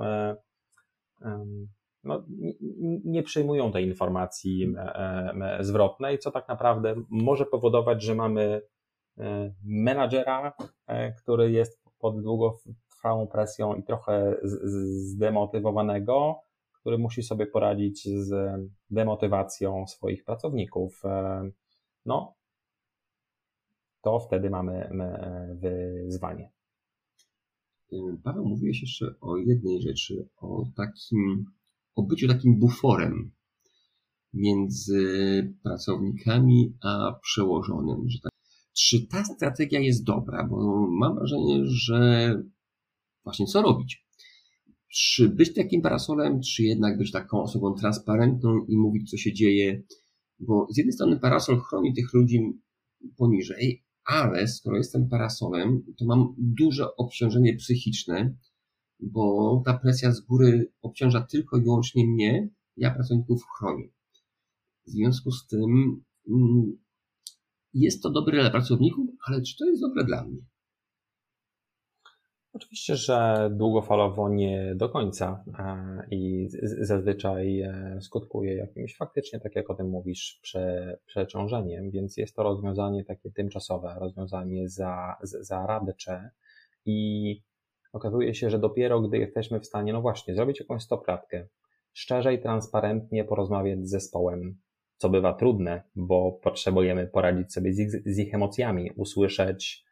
nie przyjmują tej informacji zwrotnej, co tak naprawdę może powodować, że mamy menadżera, który jest pod długotrwałą presją i trochę zdemotywowanego, który musi sobie poradzić z demotywacją swoich pracowników. No, to wtedy mamy wyzwanie. Paweł, mówiłeś jeszcze o jednej rzeczy, o byciu takim buforem między pracownikami a przełożonym. Czy ta strategia jest dobra? Bo mam wrażenie, że właśnie co robić? Czy być takim parasolem, czy jednak być taką osobą transparentną i mówić, co się dzieje? Bo z jednej strony parasol chroni tych ludzi poniżej, ale skoro jestem parasolem, to mam duże obciążenie psychiczne, bo ta presja z góry obciąża tylko i wyłącznie mnie, ja pracowników chronię. W związku z tym jest to dobre dla pracowników, ale czy to jest dobre dla mnie? Oczywiście, że długofalowo nie do końca i zazwyczaj skutkuje jakimś faktycznie, tak jak o tym mówisz, przeciążeniem, więc jest to rozwiązanie takie tymczasowe, rozwiązanie zaradcze i okazuje się, że dopiero gdy jesteśmy w stanie, no właśnie, zrobić jakąś stopklatkę, szczerze i transparentnie porozmawiać z zespołem, co bywa trudne, bo potrzebujemy poradzić sobie z ich emocjami, usłyszeć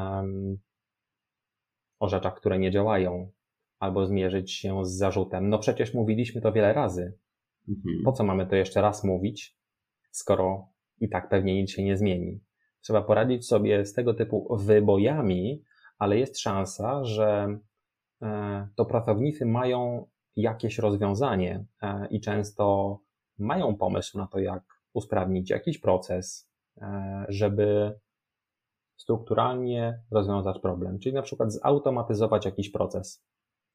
o rzeczach, które nie działają, albo zmierzyć się z zarzutem. No przecież mówiliśmy to wiele razy. Po co mamy to jeszcze raz mówić, skoro i tak pewnie nic się nie zmieni? Trzeba poradzić sobie z tego typu wybojami, ale jest szansa, że to pracownicy mają jakieś rozwiązanie i często mają pomysł na to, jak usprawnić jakiś proces, żeby strukturalnie rozwiązać problem, czyli na przykład zautomatyzować jakiś proces,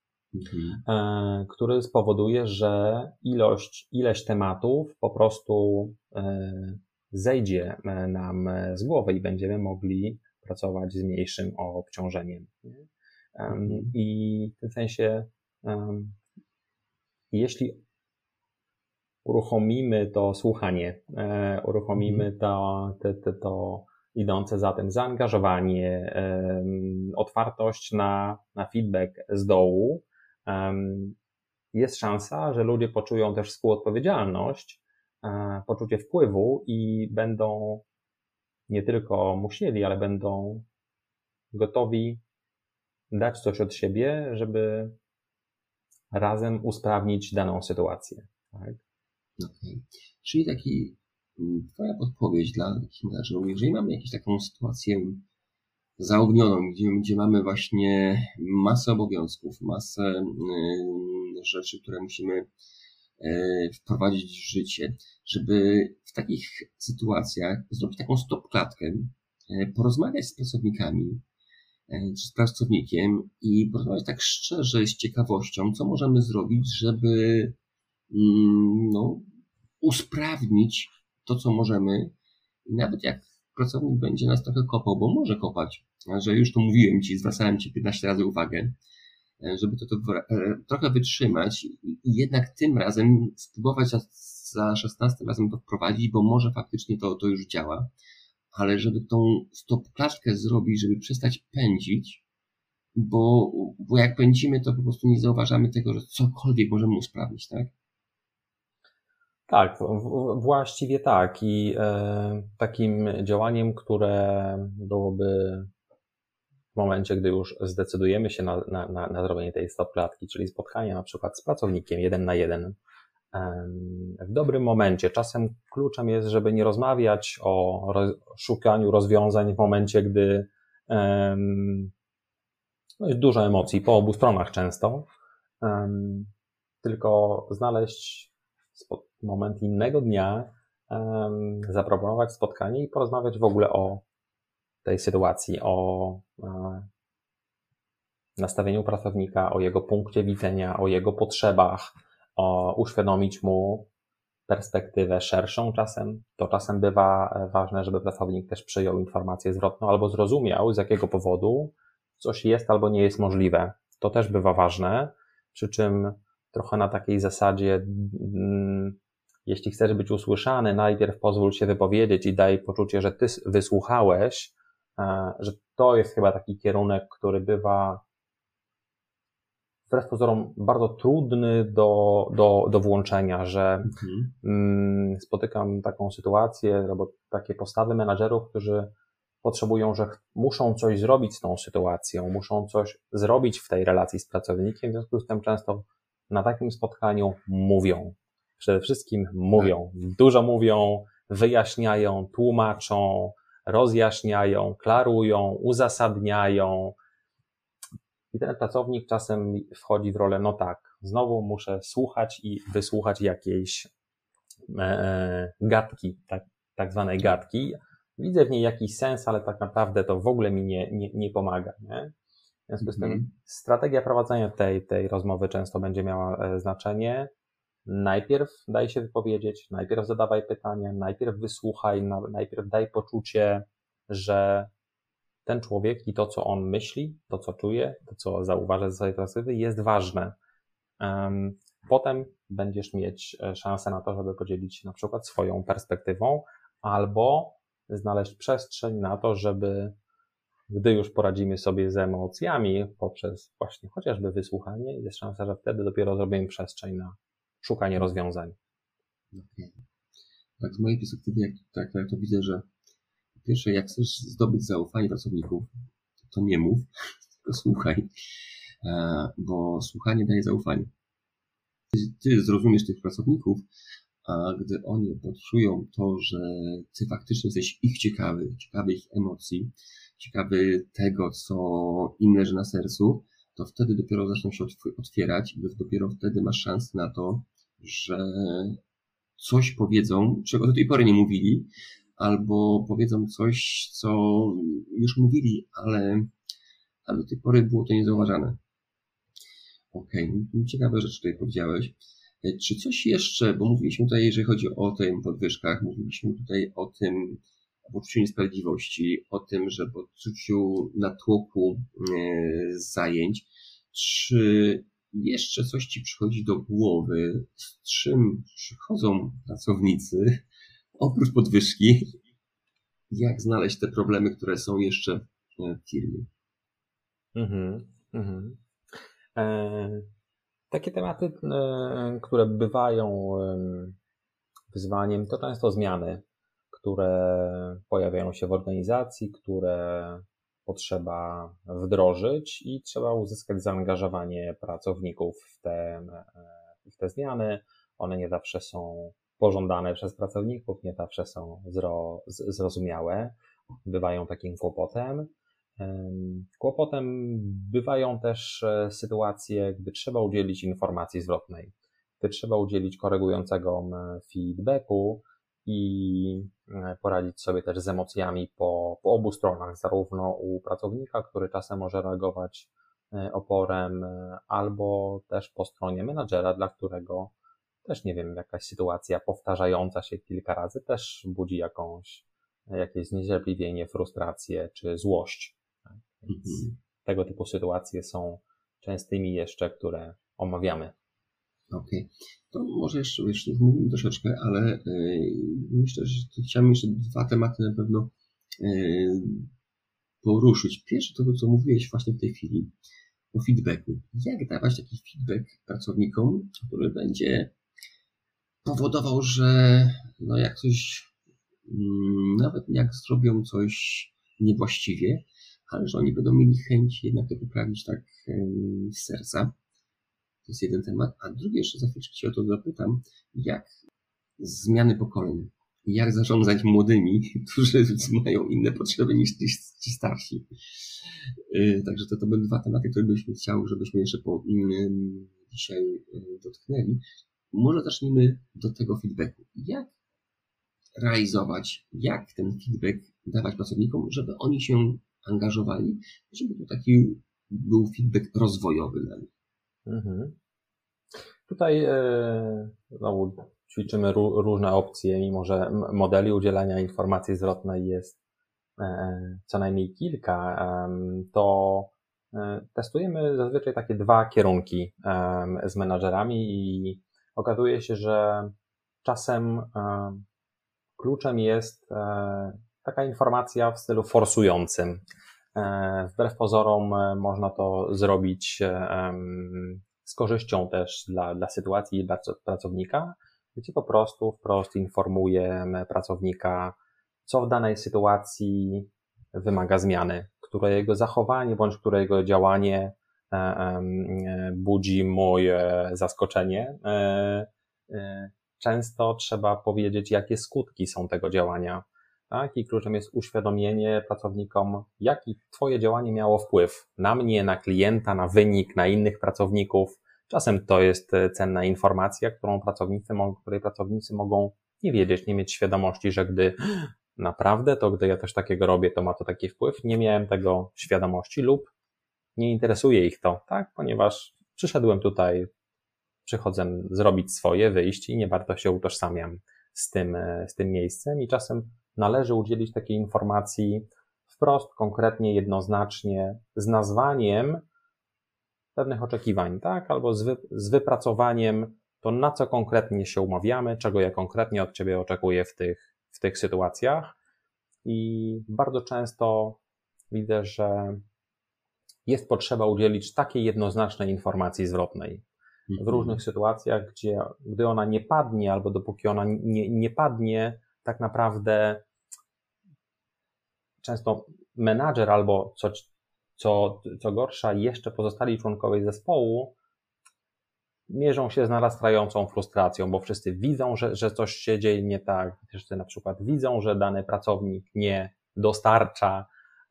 który spowoduje, że ileś tematów po prostu zejdzie nam z głowy i będziemy mogli pracować z mniejszym obciążeniem. I w tym sensie, jeśli uruchomimy to słuchanie, uruchomimy to idące za tym zaangażowanie, otwartość na feedback z dołu, jest szansa, że ludzie poczują też współodpowiedzialność, poczucie wpływu i będą nie tylko musieli, ale będą gotowi dać coś od siebie, żeby razem usprawnić daną sytuację. Tak? Okay. Czyli twoja podpowiedź dla takich menadżerów, jeżeli mamy jakąś taką sytuację zaognioną, gdzie mamy właśnie masę obowiązków, masę rzeczy, które musimy wprowadzić w życie, żeby w takich sytuacjach zrobić taką stopklatkę, porozmawiać z pracownikami czy z pracownikiem i porozmawiać tak szczerze, z ciekawością, co możemy zrobić, żeby usprawnić to, co możemy. I nawet jak pracownik będzie nas trochę kopał, bo może kopać, że już to mówiłem Ci, zwracałem Ci 15 razy uwagę, żeby to trochę wytrzymać i jednak tym razem spróbować za 16 razem to wprowadzić, bo może faktycznie to już działa, ale żeby tą stopklatkę zrobić, żeby przestać pędzić, bo jak pędzimy, to po prostu nie zauważamy tego, że cokolwiek możemy usprawnić, tak? Tak, właściwie tak. I takim działaniem, które byłoby w momencie, gdy już zdecydujemy się na zrobienie tej stopklatki, czyli spotkania na przykład z pracownikiem 1 na 1, w dobrym momencie. Czasem kluczem jest, żeby nie rozmawiać o szukaniu rozwiązań w momencie, gdy No jest dużo emocji po obu stronach często. Tylko znaleźć moment innego dnia, zaproponować spotkanie i porozmawiać w ogóle o tej sytuacji, o nastawieniu pracownika, o jego punkcie widzenia, o jego potrzebach, uświadomić mu perspektywę szerszą czasem. To czasem bywa ważne, żeby pracownik też przyjął informację zwrotną albo zrozumiał, z jakiego powodu coś jest albo nie jest możliwe. To też bywa ważne, przy czym trochę na takiej zasadzie, jeśli chcesz być usłyszany, najpierw pozwól się wypowiedzieć i daj poczucie, że ty wysłuchałeś, że to jest chyba taki kierunek, który bywa wbrew pozorom bardzo trudny do włączenia, że spotykam taką sytuację albo takie postawy menadżerów, którzy potrzebują, że muszą coś zrobić z tą sytuacją, muszą coś zrobić w tej relacji z pracownikiem, w związku z tym często na takim spotkaniu mówią. Przede wszystkim mówią. Dużo mówią, wyjaśniają, tłumaczą, rozjaśniają, klarują, uzasadniają. I ten pracownik czasem wchodzi w rolę, no tak, znowu muszę słuchać i wysłuchać jakiejś gadki, tak zwanej gadki. Widzę w niej jakiś sens, ale tak naprawdę to w ogóle mi nie pomaga. Nie? W związku z tym strategia prowadzenia tej rozmowy często będzie miała znaczenie. Najpierw daj się wypowiedzieć, najpierw zadawaj pytania, najpierw wysłuchaj, najpierw daj poczucie, że ten człowiek i to, co on myśli, to, co czuje, to, co zauważa ze swojej perspektywy, jest ważne. Potem będziesz mieć szansę na to, żeby podzielić się na przykład swoją perspektywą albo znaleźć przestrzeń na to, żeby, gdy już poradzimy sobie z emocjami poprzez właśnie chociażby wysłuchanie, jest szansa, że wtedy dopiero zrobimy przestrzeń na szukanie rozwiązań. Okay. Tak, z mojej perspektywy, jak to widzę, że po pierwsze, jak chcesz zdobyć zaufanie pracowników, to nie mów, tylko słuchaj, bo słuchanie daje zaufanie. Ty zrozumiesz tych pracowników, a gdy oni poczują to, że ty faktycznie jesteś ich ciekawy ich emocji, ciekawy tego, co im leży na sercu, to wtedy dopiero zaczną się otwierać i dopiero wtedy masz szansę na to, że coś powiedzą, czego do tej pory nie mówili, albo powiedzą coś, co już mówili, ale do tej pory było to niezauważane. Okej, ciekawe rzeczy tutaj powiedziałeś. Czy coś jeszcze, bo mówiliśmy tutaj, jeżeli chodzi o tym podwyżkach, mówiliśmy tutaj o tym poczuciu niesprawiedliwości, o tym, że poczuciu natłoku zajęć. Czy jeszcze coś Ci przychodzi do głowy, z czym przychodzą pracownicy, oprócz podwyżki, jak znaleźć te problemy, które są jeszcze w firmie? Takie tematy, które bywają wyzwaniem, to często zmiany, które pojawiają się w organizacji, które potrzeba wdrożyć i trzeba uzyskać zaangażowanie pracowników w te zmiany. One nie zawsze są pożądane przez pracowników, nie zawsze są zrozumiałe, bywają takim kłopotem. Kłopotem bywają też sytuacje, gdy trzeba udzielić informacji zwrotnej, gdy trzeba udzielić korygującego feedbacku i poradzić sobie też z emocjami po obu stronach, zarówno u pracownika, który czasem może reagować oporem, albo też po stronie menadżera, dla którego też, nie wiem, jakaś sytuacja powtarzająca się kilka razy też budzi jakieś zniecierpliwienie, frustrację czy złość. Więc tego typu sytuacje są częstymi jeszcze, które omawiamy. Okej. To może jeszcze mówimy troszeczkę, ale myślę, że chciałem jeszcze dwa tematy na pewno poruszyć. Pierwszy to, co mówiłeś właśnie w tej chwili o feedbacku. Jak dawać taki feedback pracownikom, który będzie powodował, że no jak coś, nawet jak zrobią coś niewłaściwie, ale że oni będą mieli chęć jednak to poprawić tak z serca. To jest jeden temat. A drugi jeszcze za chwilę Cię o to zapytam, jak zmiany pokoleń. jak zarządzać młodymi, którzy mają inne potrzeby niż ci starsi. Także to będą dwa tematy, które byśmy chcieli, żebyśmy jeszcze dzisiaj dotknęli. Może zacznijmy do tego feedbacku. Jak realizować, jak ten feedback dawać pracownikom, żeby oni się angażowali, żeby to taki był feedback rozwojowy dla nich. Tutaj znowu ćwiczymy różne opcje, mimo że modeli udzielania informacji zwrotnej jest co najmniej kilka, to testujemy zazwyczaj takie dwa kierunki z menadżerami i okazuje się, że czasem kluczem jest taka informacja w stylu forsującym. Wbrew pozorom można to zrobić z korzyścią też dla sytuacji i dla pracownika, gdzie po prostu wprost informujemy pracownika, co w danej sytuacji wymaga zmiany, które jego zachowanie bądź które jego działanie budzi moje zaskoczenie. Często trzeba powiedzieć, jakie skutki są tego działania. Tak? I kluczem jest uświadomienie pracownikom, jaki twoje działanie miało wpływ na mnie, na klienta, na wynik, na innych pracowników. Czasem to jest cenna informacja, której pracownicy mogą nie wiedzieć, nie mieć świadomości, że gdy naprawdę, to gdy ja coś takiego robię, to ma to taki wpływ. Nie miałem tego świadomości lub nie interesuje ich to, tak? Ponieważ przyszedłem tutaj, przychodzę zrobić swoje, wyjść i nie bardzo się utożsamiam z tym miejscem i czasem należy udzielić takiej informacji wprost, konkretnie, jednoznacznie, z nazwaniem pewnych oczekiwań, tak? Albo z wypracowaniem to, na co konkretnie się umawiamy, czego ja konkretnie od ciebie oczekuję w tych sytuacjach. I bardzo często widzę, że jest potrzeba udzielić takiej jednoznacznej informacji zwrotnej w różnych sytuacjach, gdy ona nie padnie, albo dopóki ona nie padnie, tak naprawdę często menadżer albo co gorsza, jeszcze pozostali członkowie zespołu mierzą się z narastającą frustracją, bo wszyscy widzą, że coś się dzieje nie tak, wszyscy na przykład widzą, że dany pracownik nie dostarcza,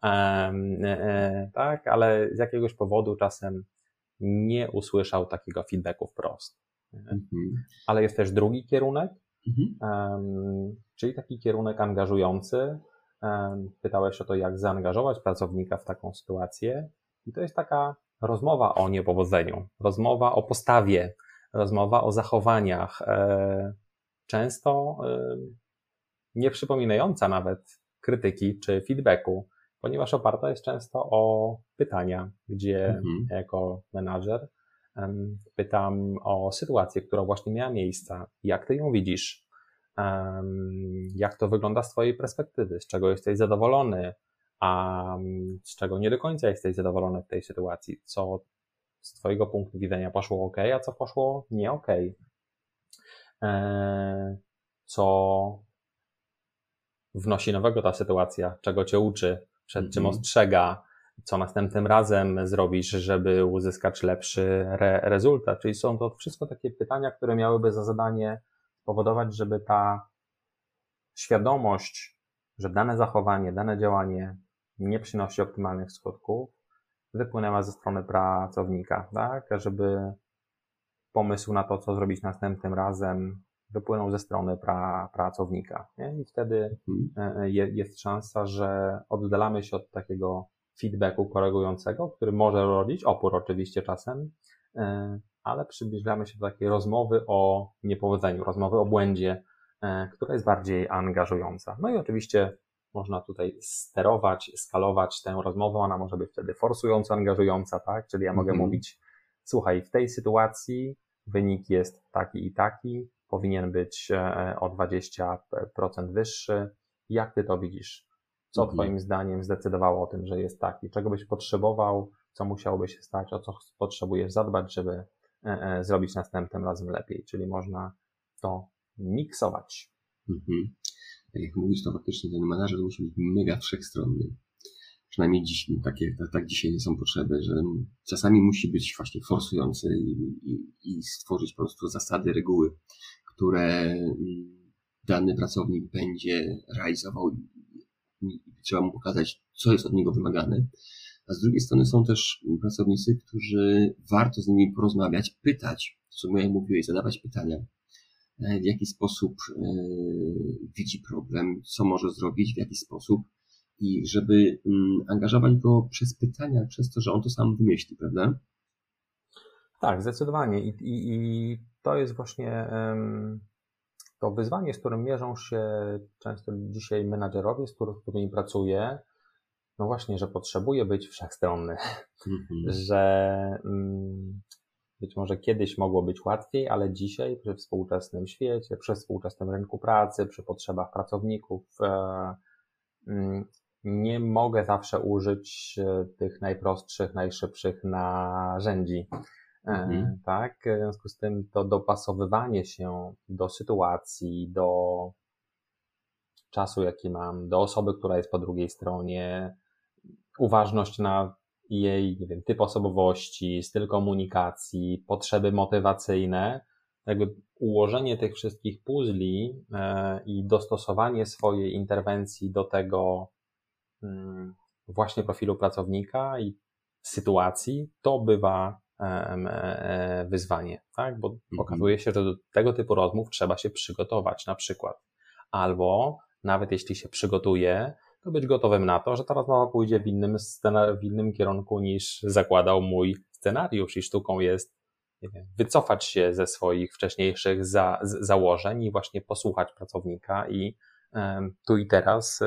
tak, ale z jakiegoś powodu czasem nie usłyszał takiego feedbacku wprost. Ale jest też drugi kierunek, czyli taki kierunek angażujący. Pytałeś o to, jak zaangażować pracownika w taką sytuację i to jest taka rozmowa o niepowodzeniu, rozmowa o postawie, rozmowa o zachowaniach, często nie przypominająca nawet krytyki czy feedbacku, ponieważ oparta jest często o pytania, gdzie jako menadżer pytam o sytuację, która właśnie miała miejsce, jak ty ją widzisz, jak to wygląda z twojej perspektywy, z czego jesteś zadowolony, a z czego nie do końca jesteś zadowolony w tej sytuacji, co z twojego punktu widzenia poszło ok, a co poszło nie ok, co wnosi nowego ta sytuacja, czego cię uczy, przed czym ostrzega, co następnym razem zrobisz, żeby uzyskać lepszy rezultat, czyli są to wszystko takie pytania, które miałyby za zadanie spowodować, żeby ta świadomość, że dane zachowanie, dane działanie nie przynosi optymalnych skutków, wypłynęła ze strony pracownika, tak? Żeby pomysł na to, co zrobić następnym razem, wypłynął ze strony pracownika. Nie? I wtedy jest szansa, że oddalamy się od takiego feedbacku korygującego, który może rodzić opór oczywiście czasem, ale przybliżamy się do takiej rozmowy o niepowodzeniu, rozmowy o błędzie, która jest bardziej angażująca. No i oczywiście można tutaj sterować, skalować tę rozmowę, ona może być wtedy forsująco angażująca, tak? Czyli ja mogę mówić, słuchaj, w tej sytuacji wynik jest taki i taki, powinien być o 20% wyższy. Jak ty to widzisz? Co twoim zdaniem zdecydowało o tym, że jest taki? Czego byś potrzebował? Co musiałoby się stać? O co potrzebujesz zadbać, żeby zrobić następnym razem lepiej? Czyli można to miksować. Tak jak mówisz, to faktycznie ten menadżer musi być mega wszechstronny. Przynajmniej dziś, tak dzisiaj są potrzeby, że czasami musi być właśnie forsujący i stworzyć po prostu zasady, reguły, które dany pracownik będzie realizował i trzeba mu pokazać, co jest od niego wymagane. A z drugiej strony są też pracownicy, którzy warto z nimi porozmawiać, pytać, co jak mówiłeś, zadawać pytania, w jaki sposób widzi problem, co może zrobić, w jaki sposób i żeby angażować go przez pytania, przez to, że on to sam wymyśli, prawda? Tak, zdecydowanie. I to jest właśnie to wyzwanie, z którym mierzą się często dzisiaj menadżerowie, z którymi pracuję. No właśnie, że potrzebuje być wszechstronny, że być może kiedyś mogło być łatwiej, ale dzisiaj przy współczesnym świecie, przy współczesnym rynku pracy, przy potrzebach pracowników nie mogę zawsze użyć tych najprostszych, najszybszych narzędzi. Tak? W związku z tym to dopasowywanie się do sytuacji, do czasu, jaki mam, do osoby, która jest po drugiej stronie, uważność na jej, nie wiem, typ osobowości, styl komunikacji, potrzeby motywacyjne, jakby ułożenie tych wszystkich puzli i dostosowanie swojej interwencji do tego właśnie profilu pracownika i sytuacji, to bywa wyzwanie, tak? Bo okazuje się, że do tego typu rozmów trzeba się przygotować na przykład. Albo nawet jeśli się przygotuje, to być gotowym na to, że ta rozmowa pójdzie w innym kierunku niż zakładał mój scenariusz i sztuką jest, nie wiem, wycofać się ze swoich wcześniejszych założeń i właśnie posłuchać pracownika i tu i teraz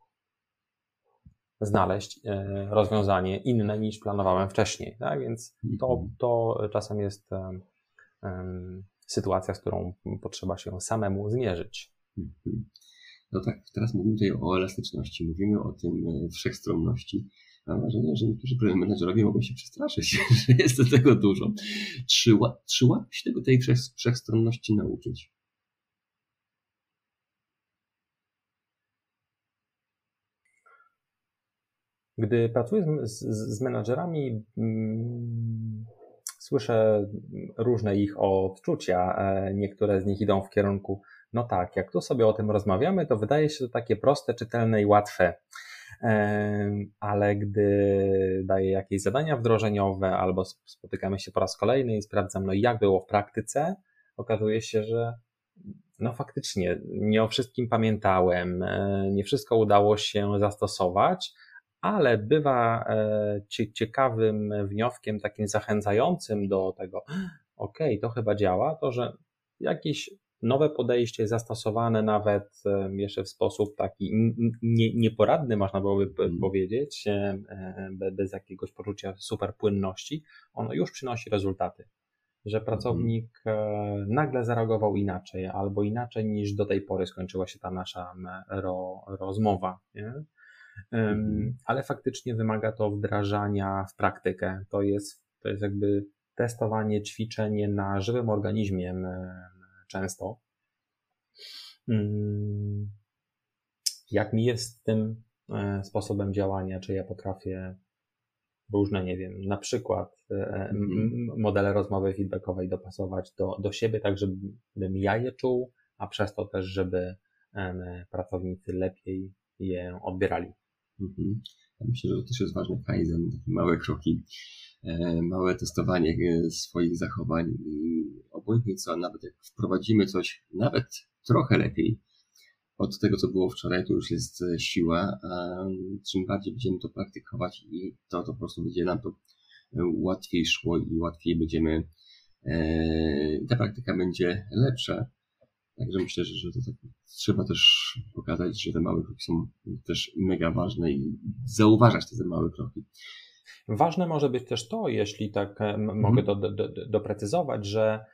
znaleźć rozwiązanie inne niż planowałem wcześniej. Tak? Więc to czasem jest sytuacja, z którą potrzeba się samemu zmierzyć. No tak, teraz mówimy tutaj o elastyczności, mówimy o tym wszechstronności. Mam wrażenie, że niektórzy menedżerowie mogą się przestraszyć, że jest tego dużo. Czy łatwo się tej wszechstronności nauczyć? Gdy pracuję z menadżerami, słyszę różne ich odczucia. Niektóre z nich idą w kierunku, no tak, jak tu sobie o tym rozmawiamy, to wydaje się to takie proste, czytelne i łatwe. Ale gdy daję jakieś zadania wdrożeniowe albo spotykamy się po raz kolejny i sprawdzam, no jak było w praktyce, okazuje się, że no faktycznie nie o wszystkim pamiętałem, nie wszystko udało się zastosować, ale bywa ciekawym wnioskiem, takim zachęcającym do tego, okej, to chyba działa, to że jakieś nowe podejście zastosowane nawet jeszcze w sposób taki nieporadny, można byłoby powiedzieć, bez jakiegoś poczucia superpłynności, ono już przynosi rezultaty. Że pracownik nagle zareagował inaczej, albo inaczej niż do tej pory skończyła się ta nasza rozmowa. Nie? Ale faktycznie wymaga to wdrażania w praktykę. To jest jakby testowanie, ćwiczenie na żywym organizmie często. Jak mi jest z tym sposobem działania, czy ja potrafię różne, nie wiem, na przykład modele rozmowy feedbackowej dopasować do siebie, tak żebym ja je czuł, a przez to też, żeby pracownicy lepiej je odbierali. Ja myślę, że to też jest ważny kaizen, takie małe kroki, małe testowanie swoich zachowań i obojętnie co, nawet jak wprowadzimy coś nawet trochę lepiej od tego, co było wczoraj, to już jest siła, a czym bardziej będziemy to praktykować i to po prostu będzie nam to łatwiej szło i łatwiej będziemy, ta praktyka będzie lepsza. Także myślę, że to tak trzeba też pokazać, że te małe kroki są też mega ważne i zauważać te małe kroki. Ważne może być też to, jeśli tak mogę to doprecyzować, że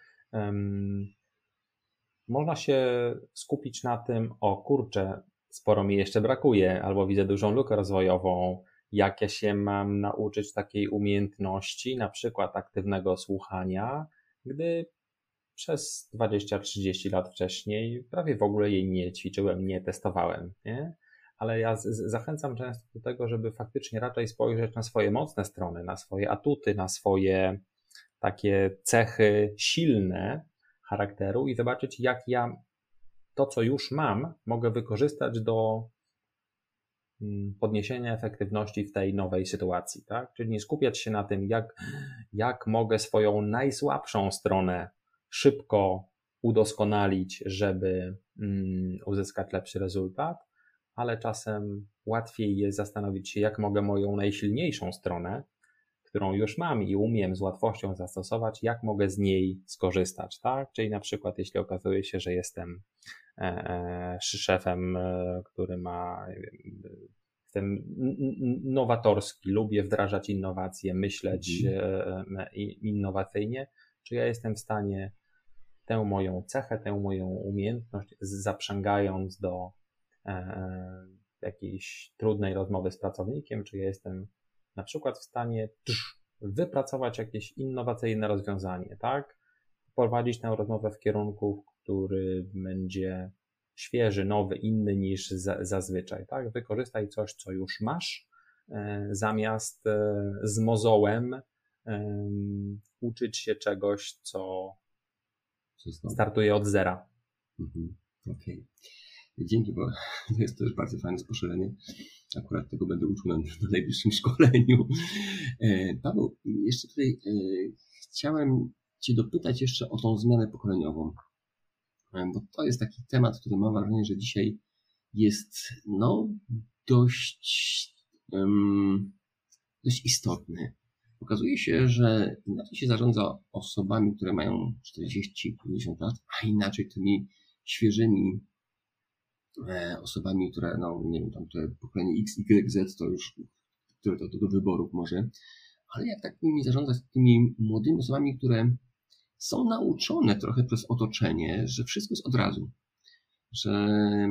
można się skupić na tym, o kurczę, sporo mi jeszcze brakuje, albo widzę dużą lukę rozwojową, jak ja się mam nauczyć takiej umiejętności, na przykład aktywnego słuchania, gdy przez 20-30 lat wcześniej prawie w ogóle jej nie ćwiczyłem, nie testowałem, nie? Ale ja zachęcam często do tego, żeby faktycznie raczej spojrzeć na swoje mocne strony, na swoje atuty, na swoje takie cechy silne charakteru i zobaczyć, jak ja to, co już mam, mogę wykorzystać do podniesienia efektywności w tej nowej sytuacji, tak? Czyli nie skupiać się na tym, jak mogę swoją najsłabszą stronę szybko udoskonalić, żeby uzyskać lepszy rezultat, ale czasem łatwiej jest zastanowić się, jak mogę moją najsilniejszą stronę, którą już mam i umiem z łatwością zastosować, jak mogę z niej skorzystać, tak? Czyli na przykład, jeśli okazuje się, że jestem szefem, który ma, jestem nowatorski, lubię wdrażać innowacje, myśleć innowacyjnie, czy ja jestem w stanie tę moją cechę, tę moją umiejętność, zaprzęgając do jakiejś trudnej rozmowy z pracownikiem, czy ja jestem na przykład w stanie wypracować jakieś innowacyjne rozwiązanie, tak? Prowadzić tę rozmowę w kierunku, który będzie świeży, nowy, inny niż zazwyczaj, tak? Wykorzystaj coś, co już masz, zamiast z mozołem uczyć się czegoś, co startuje od zera. Okej. Dzięki, bo to jest też bardzo fajne sposzerzenie. Akurat tego będę uczył na najbliższym szkoleniu. Paweł, jeszcze tutaj chciałem Cię dopytać jeszcze o tą zmianę pokoleniową, bo to jest taki temat, który mam wrażenie, że dzisiaj jest dość istotny. Okazuje się, że inaczej się zarządza osobami, które mają 40-50 lat, a inaczej tymi świeżymi osobami, które, nie wiem, tam te pokolenie X, Y, Z to już, które to do wyborów może, ale jak tak nimi zarządzać tymi młodymi osobami, które są nauczone trochę przez otoczenie, że wszystko jest od razu, że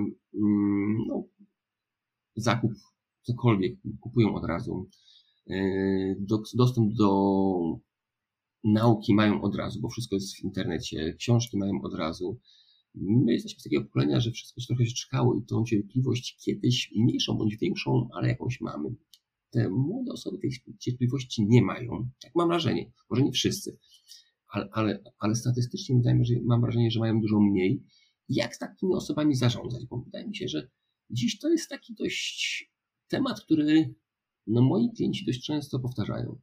zakup, cokolwiek kupują od razu, dostęp do nauki mają od razu, bo wszystko jest w internecie, książki mają od razu. My jesteśmy z takiego pokolenia, że wszystko się trochę czekało i tą cierpliwość kiedyś mniejszą bądź większą, ale jakąś mamy. Te młode osoby tej cierpliwości nie mają. Tak mam wrażenie. Może nie wszyscy, ale statystycznie mam wrażenie, że mają dużo mniej. Jak z takimi osobami zarządzać? Bo wydaje mi się, że dziś to jest taki dość temat, który moi klienci dość często powtarzają.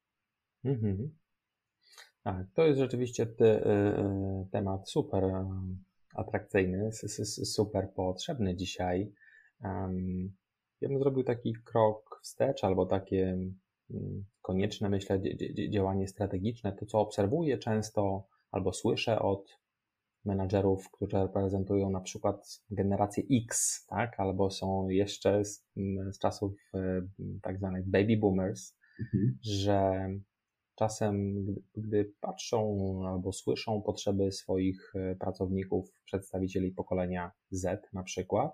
Tak, to jest rzeczywiście temat super atrakcyjny, super potrzebny dzisiaj. Ja bym zrobił taki krok wstecz albo takie konieczne, myślę, działanie strategiczne. To, co obserwuję często albo słyszę od menadżerów, którzy reprezentują na przykład generację X, tak, albo są jeszcze z czasów tak zwanych baby boomers, że czasem, gdy patrzą albo słyszą potrzeby swoich pracowników, przedstawicieli pokolenia Z na przykład,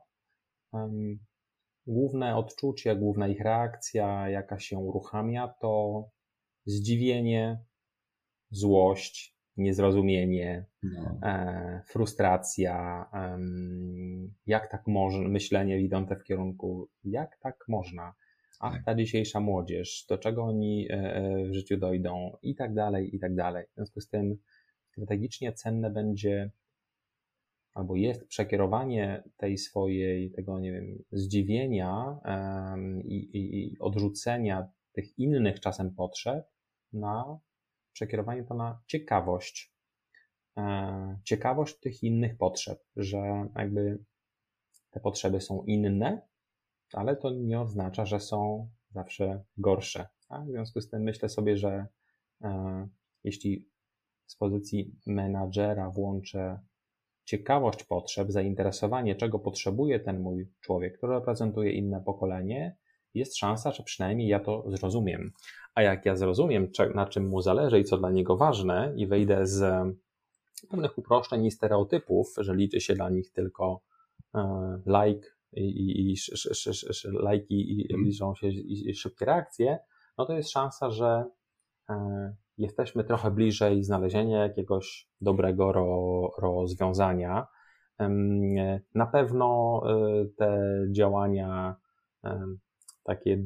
główne odczucie, główna ich reakcja, jaka się uruchamia, to zdziwienie, złość, niezrozumienie, frustracja, jak tak można, myślenie idące w kierunku, jak tak można, ach, ta dzisiejsza młodzież, do czego oni w życiu dojdą i tak dalej, i tak dalej. W związku z tym strategicznie cenne będzie albo jest przekierowanie tego, nie wiem, zdziwienia i odrzucenia tych innych czasem potrzeb na przekierowanie to na ciekawość. Ciekawość tych innych potrzeb, że jakby te potrzeby są inne, ale to nie oznacza, że są zawsze gorsze. Tak? W związku z tym myślę sobie, że jeśli z pozycji menadżera włączę ciekawość potrzeb, zainteresowanie, czego potrzebuje ten mój człowiek, który reprezentuje inne pokolenie, jest szansa, że przynajmniej ja to zrozumiem. A jak ja zrozumiem, na czym mu zależy i co dla niego ważne i wyjdę z pewnych uproszczeń i stereotypów, że liczy się dla nich tylko lajki i liczą się i szybkie reakcje, no to jest szansa, że jesteśmy trochę bliżej znalezienia jakiegoś dobrego rozwiązania. Na pewno te działania takie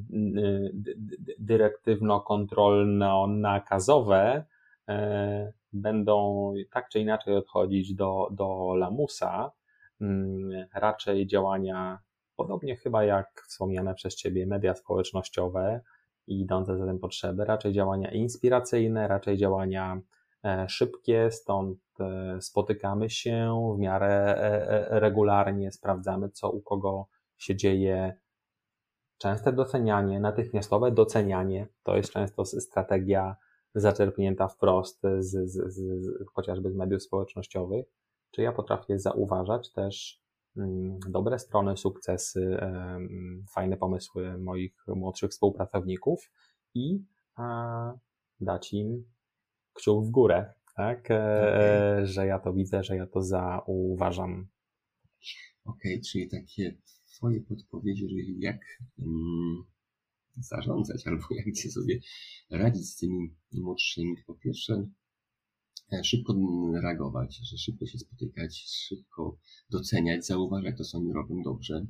dyrektywno-kontrolno-nakazowe będą tak czy inaczej odchodzić do lamusa, raczej działania, podobnie chyba jak wspomniane przez Ciebie, media społecznościowe i idące za tym potrzeby, raczej działania inspiracyjne, raczej działania szybkie, stąd spotykamy się w miarę regularnie, sprawdzamy, co u kogo się dzieje. Częste docenianie, natychmiastowe docenianie, to jest często strategia zaczerpnięta wprost chociażby z mediów społecznościowych. Czy ja potrafię zauważać też dobre strony, sukcesy, fajne pomysły moich młodszych współpracowników i dać im kciuk w górę, tak? Że ja to widzę, że ja to zauważam. Okej, czyli takie twoje podpowiedzi, że jak zarządzać albo jak gdzie sobie radzić z tymi młodszymi. Po pierwsze, szybko reagować, że szybko się spotykać, szybko doceniać, zauważać to, co oni robią dobrze.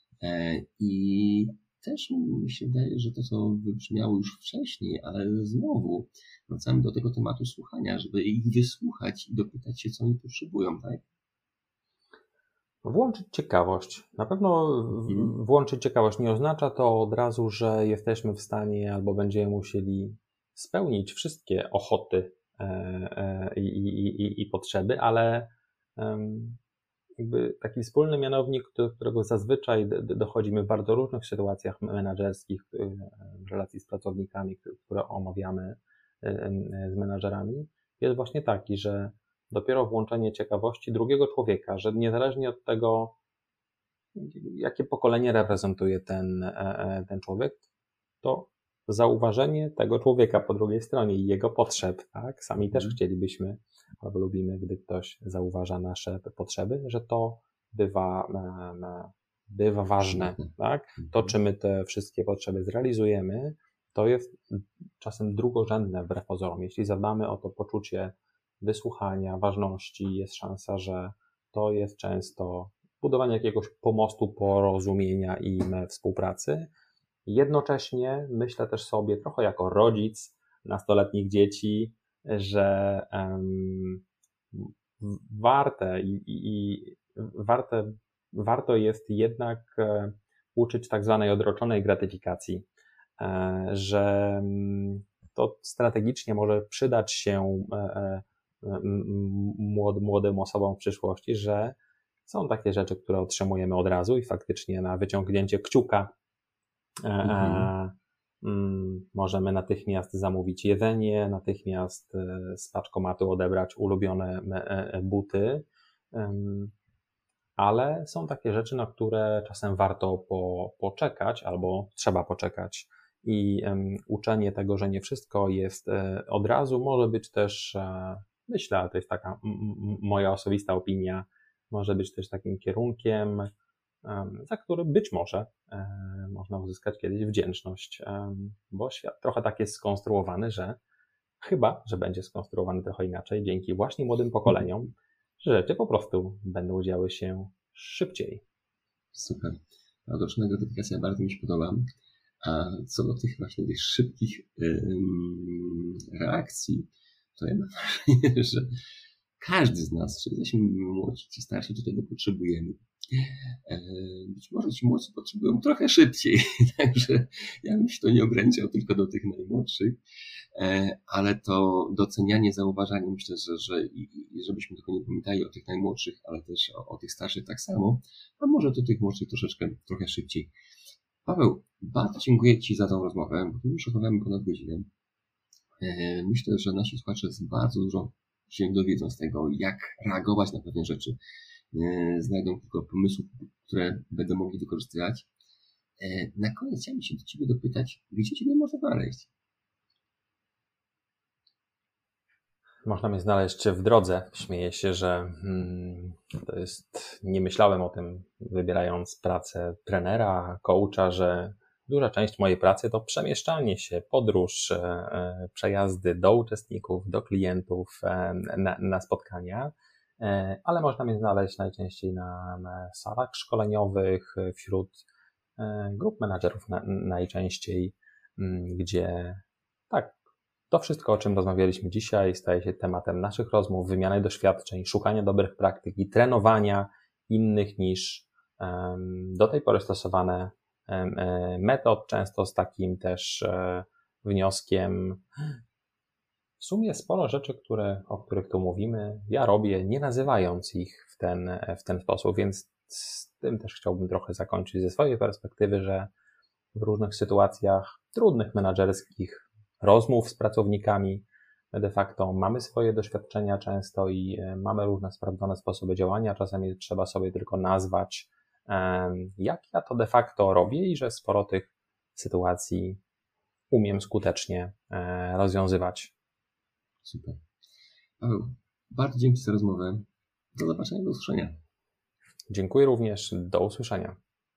I też mi się wydaje, że to, co wybrzmiało już wcześniej, ale znowu wracamy do tego tematu słuchania, żeby ich wysłuchać i dopytać się, co oni potrzebują, tak? Włączyć ciekawość. Na pewno włączyć ciekawość nie oznacza to od razu, że jesteśmy w stanie albo będziemy musieli spełnić wszystkie ochoty i potrzeby, ale jakby taki wspólny mianownik, do którego zazwyczaj dochodzimy w bardzo różnych sytuacjach menedżerskich, w relacji z pracownikami, które omawiamy z menedżerami, jest właśnie taki, że dopiero włączenie ciekawości drugiego człowieka, że niezależnie od tego, jakie pokolenie reprezentuje ten człowiek, to zauważenie tego człowieka po drugiej stronie i jego potrzeb, tak? Sami też chcielibyśmy albo lubimy, gdy ktoś zauważa nasze potrzeby, że to bywa ważne, tak? To, czy my te wszystkie potrzeby zrealizujemy, to jest czasem drugorzędne wbrew pozorom. Jeśli zadbamy o to poczucie wysłuchania, ważności, jest szansa, że to jest często budowanie jakiegoś pomostu porozumienia i współpracy. Jednocześnie myślę też sobie, trochę jako rodzic nastoletnich dzieci, że warto jest jednak uczyć tak zwanej odroczonej gratyfikacji, że to strategicznie może przydać się młodym osobom w przyszłości, że są takie rzeczy, które otrzymujemy od razu i faktycznie na wyciągnięcie kciuka możemy natychmiast zamówić jedzenie, natychmiast z paczkomatu odebrać ulubione buty, ale są takie rzeczy, na które czasem warto poczekać albo trzeba poczekać i uczenie tego, że nie wszystko jest od razu, może być też, myślę, ale to jest taka moja osobista opinia, może być też takim kierunkiem, za który być może można uzyskać kiedyś wdzięczność, bo świat trochę tak jest skonstruowany, że chyba, że będzie skonstruowany trochę inaczej, dzięki właśnie młodym pokoleniom, że rzeczy po prostu będą działy się szybciej. Super. Odroczona gratyfikacja bardzo mi się podoba. A co do tych właśnie tych szybkich reakcji, to ja mam wrażenie, że każdy z nas, czy jesteśmy młodzi, czy starsi, do tego potrzebujemy. Być może ci młodsi potrzebują trochę szybciej, także ja bym się to nie ograniczał tylko do tych najmłodszych, ale to docenianie, zauważanie, myślę, że żebyśmy tylko nie pamiętali o tych najmłodszych, ale też o tych starszych tak samo, a może do tych młodszych trochę szybciej. Paweł, bardzo dziękuję Ci za tą rozmowę, bo tu już rozmawiamy ponad godzinę. Myślę, że nasi słuchacze bardzo dużo się dowiedzą z tego, jak reagować na pewne rzeczy. Znajdą tylko pomysłów, które będą mogli wykorzystywać. Na koniec chciałem się do Ciebie dopytać, gdzie Ciebie można znaleźć? Można mnie znaleźć w drodze. Śmieję się, że to jest, nie myślałem o tym, wybierając pracę trenera, coacha, że duża część mojej pracy to przemieszczanie się, podróż, przejazdy do uczestników, do klientów, na spotkania, ale można mnie znaleźć najczęściej na salach szkoleniowych, wśród grup menadżerów najczęściej, gdzie tak, to wszystko, o czym rozmawialiśmy dzisiaj, staje się tematem naszych rozmów, wymiany doświadczeń, szukania dobrych praktyk i trenowania innych niż do tej pory stosowane metod, często z takim też wnioskiem. W sumie sporo rzeczy, o których tu mówimy, ja robię, nie nazywając ich w ten sposób, więc z tym też chciałbym trochę zakończyć ze swojej perspektywy, że w różnych sytuacjach trudnych menadżerskich rozmów z pracownikami de facto mamy swoje doświadczenia często i mamy różne sprawdzone sposoby działania. Czasami trzeba sobie tylko nazwać, jak ja to de facto robię i że sporo tych sytuacji umiem skutecznie rozwiązywać. Super. Paweł, bardzo dzięki za rozmowę. Do zobaczenia, do usłyszenia. Dziękuję również. Do usłyszenia.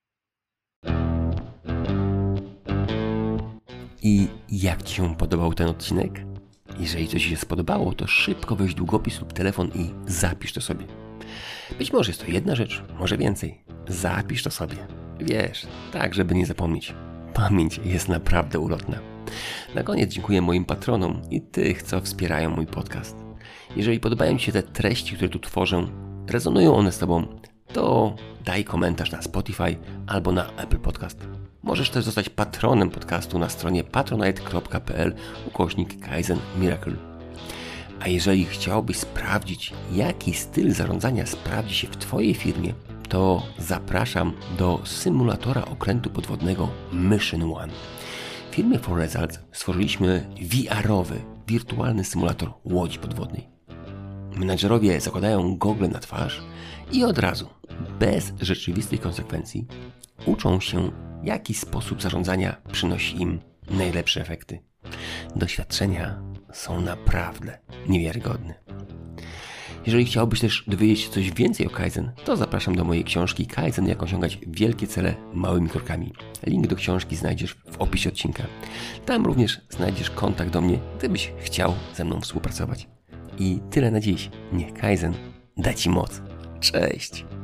I jak Ci się podobał ten odcinek? Jeżeli coś Ci się spodobało, to szybko weź długopis lub telefon i zapisz to sobie. Być może jest to jedna rzecz, może więcej. Zapisz to sobie. Wiesz, tak żeby nie zapomnieć. Pamięć jest naprawdę ulotna. Na koniec dziękuję moim patronom i tych, co wspierają mój podcast. Jeżeli podobają Ci się te treści, które tu tworzę, rezonują one z Tobą, to daj komentarz na Spotify albo na Apple Podcast. Możesz też zostać patronem podcastu na stronie patronite.pl/Kaizen Miracle. A jeżeli chciałbyś sprawdzić, jaki styl zarządzania sprawdzi się w Twojej firmie, to zapraszam do symulatora okrętu podwodnego Mission One. W firmie For Results stworzyliśmy VR-owy, wirtualny symulator łodzi podwodnej. Menadżerowie zakładają gogle na twarz i od razu, bez rzeczywistych konsekwencji, uczą się, jaki sposób zarządzania przynosi im najlepsze efekty. Doświadczenia są naprawdę niewiarygodne. Jeżeli chciałbyś też dowiedzieć się coś więcej o Kaizen, to zapraszam do mojej książki Kaizen, jak osiągać wielkie cele małymi krokami. Link do książki znajdziesz w opisie odcinka. Tam również znajdziesz kontakt do mnie, gdybyś chciał ze mną współpracować. I tyle na dziś. Niech Kaizen da Ci moc. Cześć!